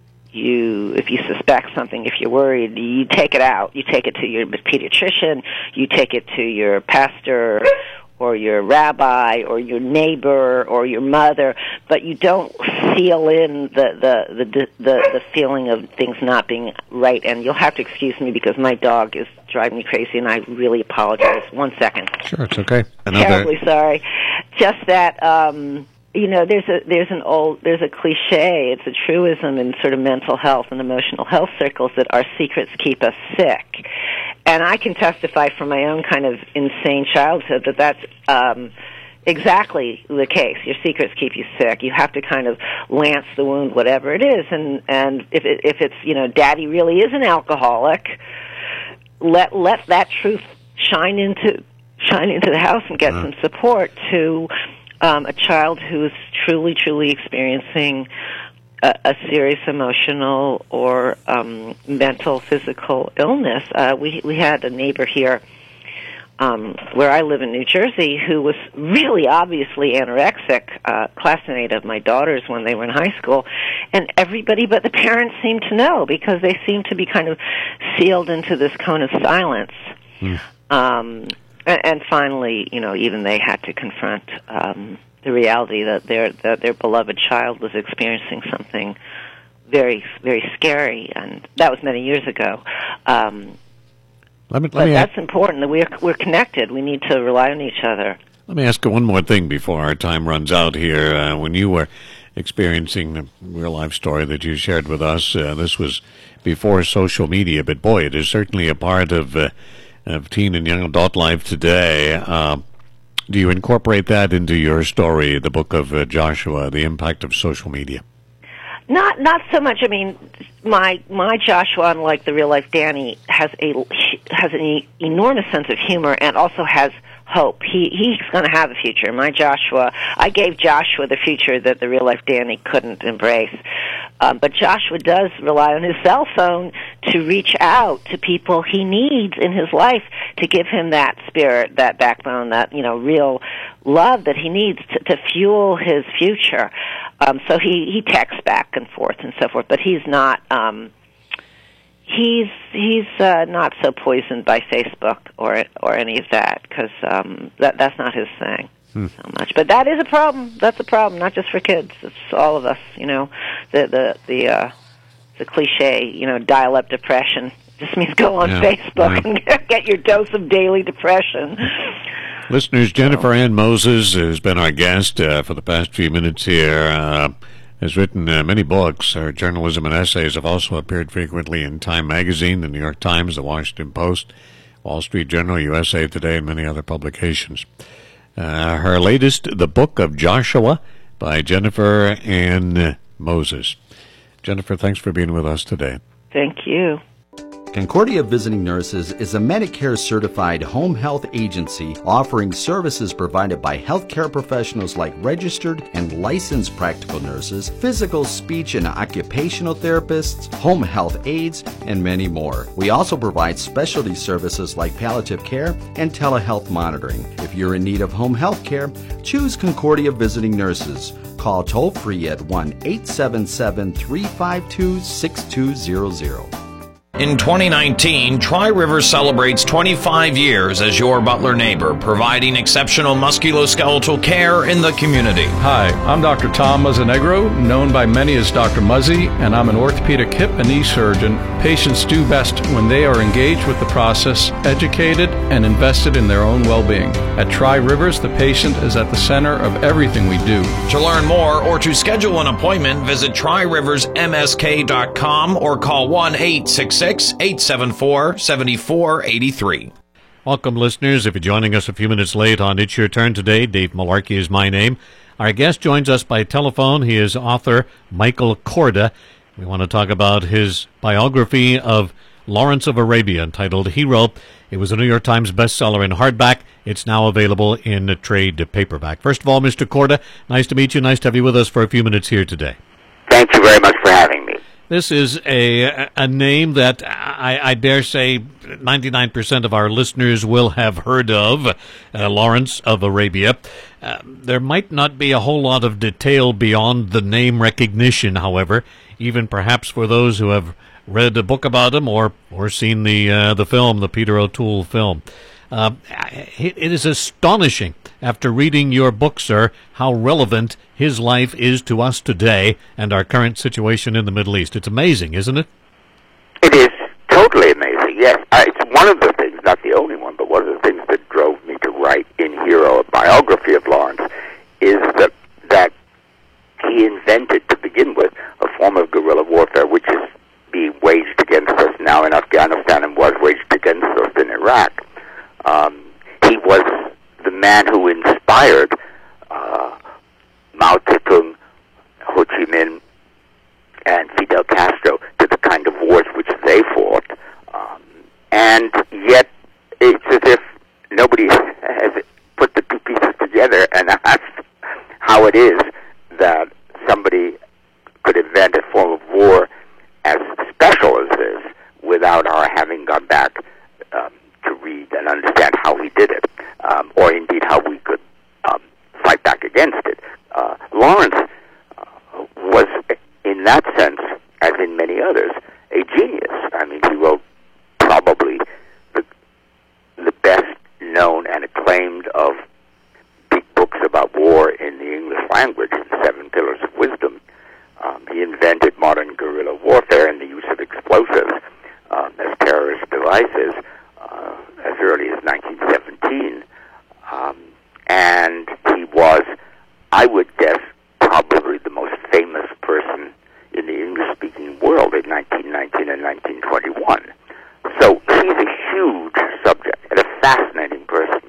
you if you suspect something, if you're worried, you take it out. You take it to your pediatrician. You take it to your pastor or your rabbi or your neighbor or your mother, but you don't seal in the the, the the the feeling of things not being right. And you'll have to excuse me because my dog is driving me crazy, and I really apologize. One second. Sure, it's okay. Another... Terribly sorry. Just that, um, you know, there's a there's an old there's a cliche. It's a truism in sort of mental health and emotional health circles that our secrets keep us sick. And I can testify from my own kind of insane childhood that that's um, exactly the case. Your secrets keep you sick. You have to kind of lance the wound, whatever it is. And and if it, if it's, you know, Daddy really is an alcoholic, let let that truth shine into shine into the house and get uh-huh. some support to um, a child who is truly truly experiencing A, a serious emotional or um, mental, physical illness. Uh, we we had a neighbor here um, where I live in New Jersey who was really obviously anorexic, uh, classmate of my daughter's when they were in high school, and everybody but the parents seemed to know because they seemed to be kind of sealed into this cone of silence. Mm. Um, and, and finally, you know, even they had to confront Um, the reality that their that their beloved child was experiencing something very, very scary, and that was many years ago. Um, let me, let but me that's ask, important that we're we're connected. We need to rely on each other. Let me ask you one more thing before our time runs out here. Uh, when you were experiencing the real-life story that you shared with us, uh, this was before social media, but boy, it is certainly a part of uh, of teen and young adult life today. Uh, Do you incorporate that into your story, the book of uh, Joshua, the impact of social media? Not, not so much. I mean, my my Joshua, unlike the real life Danny, has a has an e- enormous sense of humor and also has hope. He he's going to have a future. My Joshua, I gave Joshua the future that the real life Danny couldn't embrace. Um, but Joshua does rely on his cell phone to reach out to people he needs in his life to give him that spirit, that backbone, that, you know, real love that he needs to, to fuel his future. Um, so he, he texts back and forth and so forth, but he's not um, he's he's uh, not so poisoned by Facebook or or any of that because um, that that's not his thing. Hmm. So much, but that is a problem. That's a problem, not just for kids. It's all of us. You know, the the the uh, the cliche. You know, dial-up depression just means go on yeah, Facebook yeah. and get your dose of daily depression. Listeners, Jennifer Ann Moses has been our guest uh, for the past few minutes here. Uh, has written uh, many books. Her journalism and essays have also appeared frequently in Time Magazine, the New York Times, the Washington Post, Wall Street Journal, U S A Today, and many other publications. Uh, her latest, The Book of Joshua, by Jennifer Ann Moses. Jennifer, thanks for being with us today. Thank you. Concordia Visiting Nurses is a Medicare-certified home health agency offering services provided by healthcare professionals like registered and licensed practical nurses, physical, speech, and occupational therapists, home health aides, and many more. We also provide specialty services like palliative care and telehealth monitoring. If you're in need of home health care, choose Concordia Visiting Nurses. Call toll-free at one eight seven seven, three five two, six two zero zero. In twenty nineteen, Tri-Rivers celebrates twenty-five years as your Butler neighbor, providing exceptional musculoskeletal care in the community. Hi, I'm Doctor Tom Mazzanegro, known by many as Doctor Muzzy, and I'm an orthopedic hip and knee surgeon. Patients do best when they are engaged with the process, educated, and invested in their own well-being. At Tri-Rivers, the patient is at the center of everything we do. To learn more or to schedule an appointment, visit tri rivers m s k dot com or call one eight six six, eight seven four, seven four eight three. Welcome, listeners. If you're joining us a few minutes late on It's Your Turn today, Dave Malarkey is my name. Our guest joins us by telephone. He is author Michael Korda. We want to talk about his biography of Lawrence of Arabia entitled Hero. It was a New York Times bestseller in hardback. It's now available in a trade paperback. First of all, Mister Korda, nice to meet you. Nice to have you with us for a few minutes here today. Thank you very much for having me. This is a a name that I, I dare say ninety-nine percent of our listeners will have heard of, uh, Lawrence of Arabia. Uh, there might not be a whole lot of detail beyond the name recognition, however, even perhaps for those who have read a book about him or, or seen the, uh, the film, the Peter O'Toole film. Uh, it, it is astonishing, after reading your book, sir, how relevant his life is to us today and our current situation in the Middle East. It's amazing, isn't it? It is totally amazing, yes. Uh, it's one of the things, not the only one, but one of the things that drove me to write in Hero, a biography of Lawrence, is that, that he invented, to begin with, a form of guerrilla warfare, which is being waged against us now in Afghanistan and was waged against us in Iraq. Um, he was the man who inspired uh, Mao Zedong, Ho Chi Minh, and Fidel Castro to the kind of wars which they fought. Um, and yet, it's as if nobody has put the two pieces together and asked how it is that somebody could invent a form of war as special as this without our having gone back um, to read and understand how he did it, um, or indeed how we could um, fight back against it. Uh, Lawrence uh, was, in that sense, as in many others, a genius. I mean, he wrote probably the, the best known and acclaimed of big books about war in the English language, The Seven Pillars of Wisdom. Um, he invented modern guerrilla warfare and the use of explosives um, as terrorist devices uh, as early as nineteen seventeen. Um, and he was, I would guess, probably the most famous person in the English-speaking world in nineteen nineteen and nineteen twenty-one. So he's a huge subject and a fascinating person.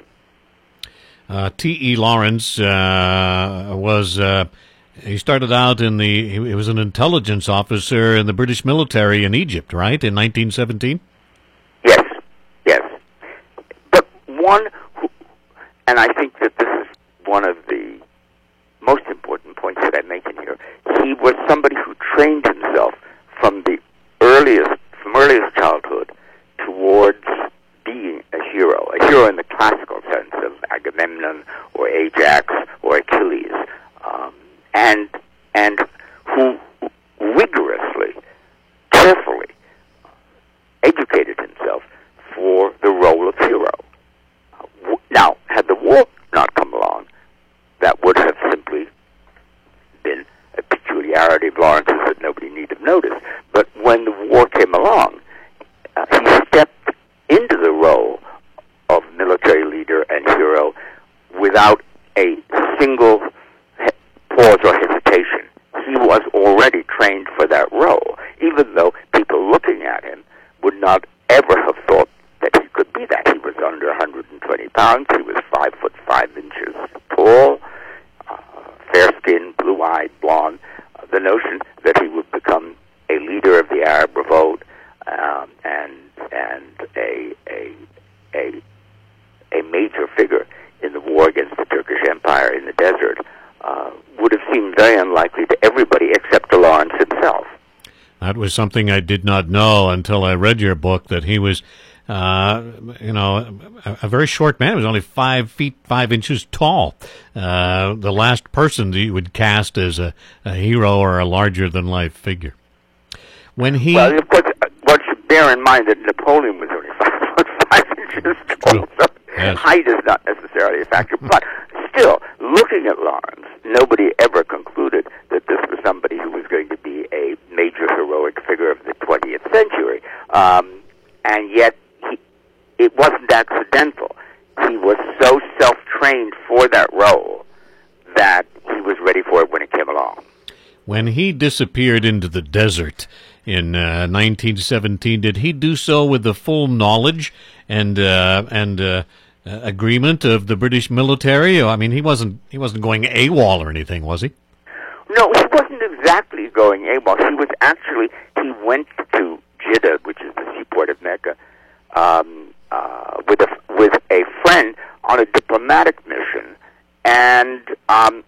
Uh, T E. Lawrence uh, was... Uh, He started out in the, he was an intelligence officer in the British military in Egypt, right, in nineteen seventeen? Yes, yes. But one who, and I think that this is one of the most important points that I make in here, he was somebody who trained himself from the earliest, from earliest childhood towards being a hero, a hero in the classical sense of Agamemnon or Ajax or Achilles. Um, and and who rigorously, carefully educated himself for the role of hero. Now, had the war not come along, that would have simply been a peculiarity of Lawrence's that nobody need have noticed. But when the war came along, uh, he stepped into the role of military leader and hero without a single pause or hesitation. He was already trained for that role, even though people looking at him would not ever have thought that he could be that. He was under one hundred twenty pounds. He was five foot five inches tall, uh, fair-skinned, blue-eyed, blonde. Uh, the notion that he would become a leader of the Arab revolt um, and and a a a a major figure in the war against the Turkish Empire in the desert Uh, would have seemed very unlikely to everybody except to Lawrence himself. That was something I did not know until I read your book, that he was, uh, you know, a, a very short man. He was only five feet, five inches tall. Uh, the last person that you would cast as a, a hero or a larger-than-life figure. When he... Well, of course, one should bear in mind that Napoleon was only five foot five inches tall, so yes. Height is not necessarily a factor, but still, looking at Lawrence, nobody ever concluded that this was somebody who was going to be a major heroic figure of the twentieth century. Um, and yet, he, it wasn't accidental. He was so self-trained for that role that he was ready for it when it came along. When he disappeared into the desert in uh, nineteen seventeen, did he do so with the full knowledge and uh, and uh, agreement of the British military? I mean, he wasn't he wasn't going AWOL or anything, was he? No, he wasn't exactly going AWOL. He was actually, he went to Jeddah, which is the seaport of Mecca, um, uh, with a with a friend on a diplomatic mission, and um,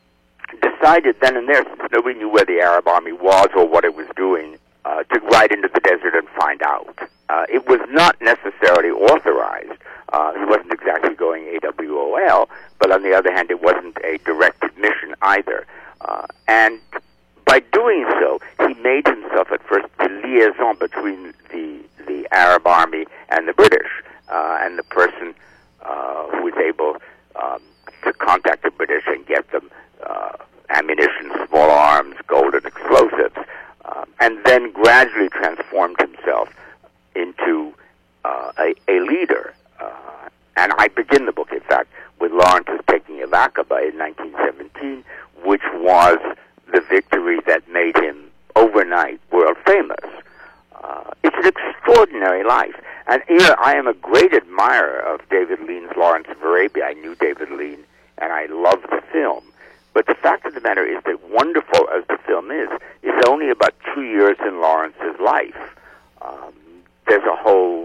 decided then and there, since nobody knew where the Arab army was or what it was doing, uh, to ride into the desert and find out. Uh, it was not necessarily authorized. Uh, he wasn't exactly going AWOL, but on the other hand, it wasn't a directed mission either. Uh, and by doing so, he made himself at first the liaison between the the Arab army and the British, uh, and the person uh, who was able um, to contact the British and get them uh, ammunition, small arms, gold, and explosives, um, and then gradually transformed himself into uh, a, a leader. Uh, and I begin the book, in fact, with Lawrence's taking of Aqaba in nineteen seventeen, which was the victory that made him overnight world famous. Uh, it's an extraordinary life. And here I am a great admirer of David Lean's Lawrence of Arabia. I knew David Lean, and I loved the film. But the fact of the matter is that, wonderful as the film is, it's only about two years in Lawrence's life. Um, there's a whole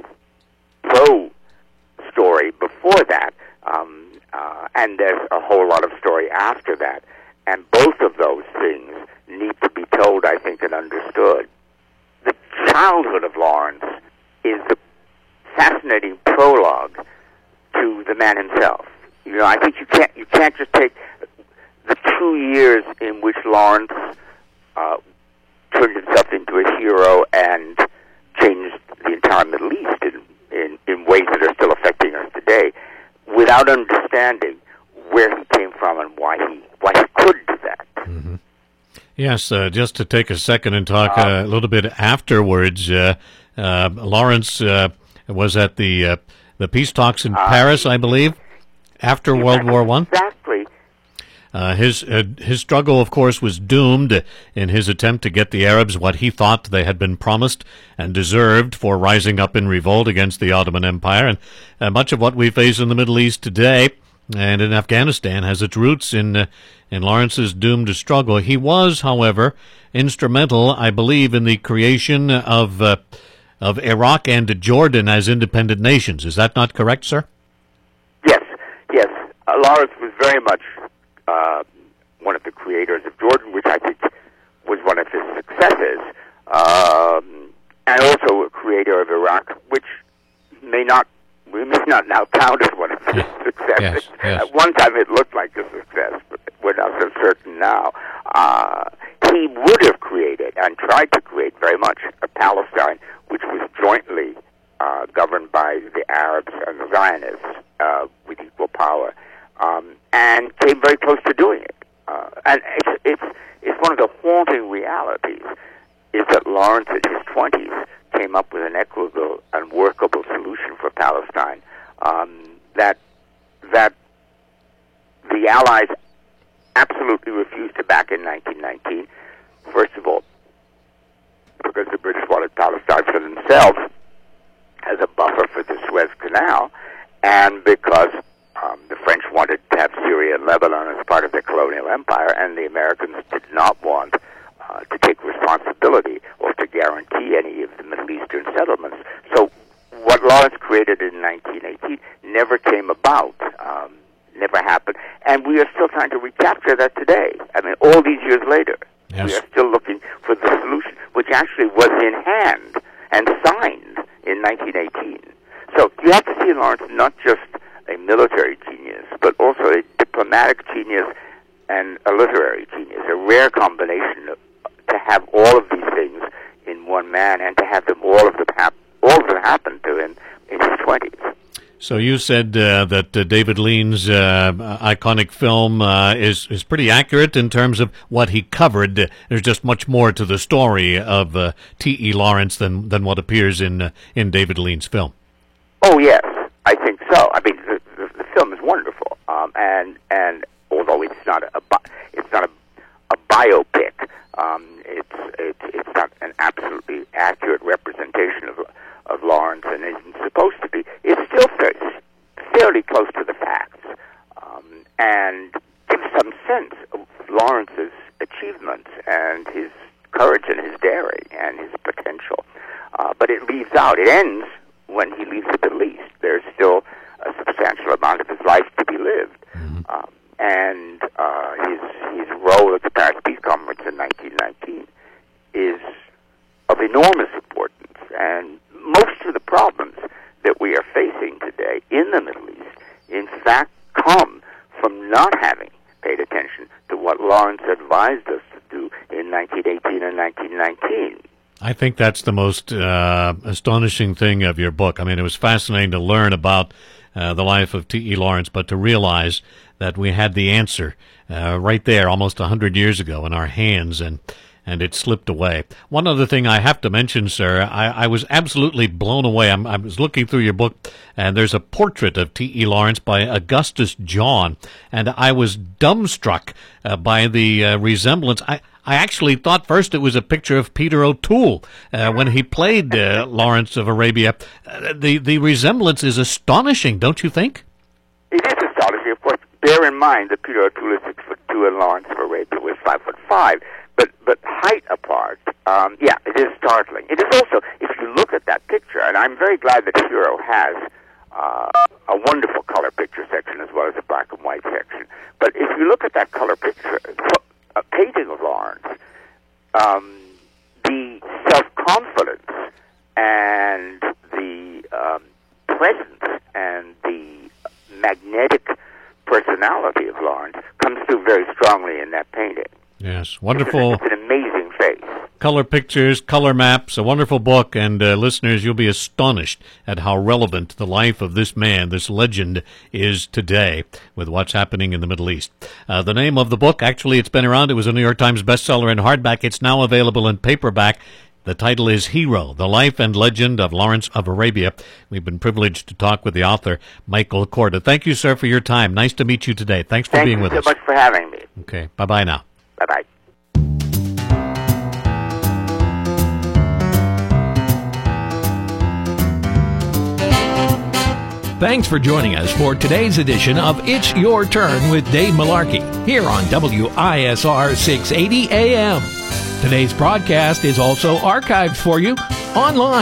pro story before that, um, uh, and there's a whole lot of story after that. And both of those things need to be told, I think, and understood. The childhood of Lawrence is the fascinating prologue to the man himself. You know, I think you can't you can't just take the two years in which Lawrence uh, turned himself into a hero and changed the entire Middle East in, in, in ways that are still affecting us today, without understanding where he came from and why he why he could do that. Mm-hmm. Yes, uh, just to take a second and talk uh, a little bit afterwards. Uh, uh, Lawrence uh, was at the uh, the peace talks in uh, Paris, I believe, after World War One. Exactly. Uh, his uh, his struggle, of course, was doomed in his attempt to get the Arabs what he thought they had been promised and deserved for rising up in revolt against the Ottoman Empire. And uh, much of what we face in the Middle East today and in Afghanistan has its roots in uh, in Lawrence's doomed struggle. He was, however, instrumental, I believe, in the creation of uh, of Iraq and Jordan as independent nations. Is that not correct, sir? Yes, yes. Uh, Lawrence was very much uh, one of the creators of Jordan, which I think was one of his successes, um, and also a creator of Iraq, which may not we may not now count as one of his successes. Yes, yes. At one time it looked like a success, but we're not so certain now. Uh, he would have created and tried to create very much a Palestine which was jointly uh, governed by the Arabs and the Zionists uh, with equal power, um, and came very close to doing it. Uh, and it's, it's, it's one of the haunting realities is that Lawrence in his twenties came up with an equitable and workable solution for Palestine um, that that the Allies absolutely refused to back in nineteen nineteen. First of all, because the British wanted Palestine for themselves as a buffer for the Suez Canal, and because um, the French wanted to have Syria and Lebanon as part of their colonial empire, and the Americans did not want uh, to take responsibility or to guarantee any of the Middle Eastern settlements. So what Lawrence created in nineteen eighteen never came about, um, never happened, and we are still trying to recapture that today. I mean, all these years later, yes. we are still looking for the solution, which actually was in hand and signed in nineteen eighteen. So you have to see in Lawrence not just a military genius, but also a diplomatic genius and a literary genius, a rare combination of, to have all of these things in one man and to have them all of them hap- all of them happen to him in his twenties. So you said uh, that uh, David Lean's uh, iconic film uh, is is pretty accurate in terms of what he covered. There's just much more to the story of uh, T E Lawrence than than what appears in uh, in David Lean's film. Oh yes, I think so. I mean, the, the, the film is wonderful, um, and and although it's not a, a it's not a, a biopic, um, it's it's it's not an absolutely accurate representation of of Lawrence, and isn't supposed to be. but it leaves out, it ends when he leaves the Middle East. There's still a substantial amount of his life to be lived. Mm-hmm. Um, and uh, his his role at the Paris Peace Conference in nineteen nineteen is of enormous importance. And most of the problems that we are facing today in the Middle East, in fact, come from not having paid attention to what Lawrence advised us to do in nineteen eighteen and nineteen nineteen. I think that's the most uh, astonishing thing of your book. I mean, it was fascinating to learn about uh, the life of T E Lawrence, but to realize that we had the answer uh, right there almost one hundred years ago in our hands, and and it slipped away. One other thing I have to mention, sir, I, I was absolutely blown away. I'm, I was looking through your book, and there's a portrait of T E Lawrence by Augustus John, and I was dumbstruck uh, by the uh, resemblance. I I actually thought first it was a picture of Peter O'Toole uh, when he played uh, Lawrence of Arabia. Uh, the the resemblance is astonishing, don't you think? It is astonishing. Of course, bear in mind that Peter O'Toole is six foot two and Lawrence of Arabia was five foot five. But but height apart, um, yeah, it is startling. It is also, if you look at that picture, and I'm very glad that Hero has uh, a wonderful color picture section as well as a black and white section. But if you look at that color picture, a painting of Lawrence, um, the self-confidence and the um, presence and the magnetic personality of Lawrence comes through very strongly in that painting. Yes, wonderful. It's an, it's an amazing face. Color pictures, color maps, a wonderful book, and uh, listeners, you'll be astonished at how relevant the life of this man, this legend, is today with what's happening in the Middle East. Uh, the name of the book, actually, it's been around. It was a New York Times bestseller in hardback. It's now available in paperback. The title is Hero, The Life and Legend of Lawrence of Arabia. We've been privileged to talk with the author, Michael Korda. Thank you, sir, for your time. Nice to meet you today. Thanks for Thank being with us. us. Thank you so much for having me. Okay, bye-bye now. Bye-bye. Thanks for joining us for today's edition of It's Your Turn with Dave Malarkey here on W I S R six eighty A M. Today's broadcast is also archived for you online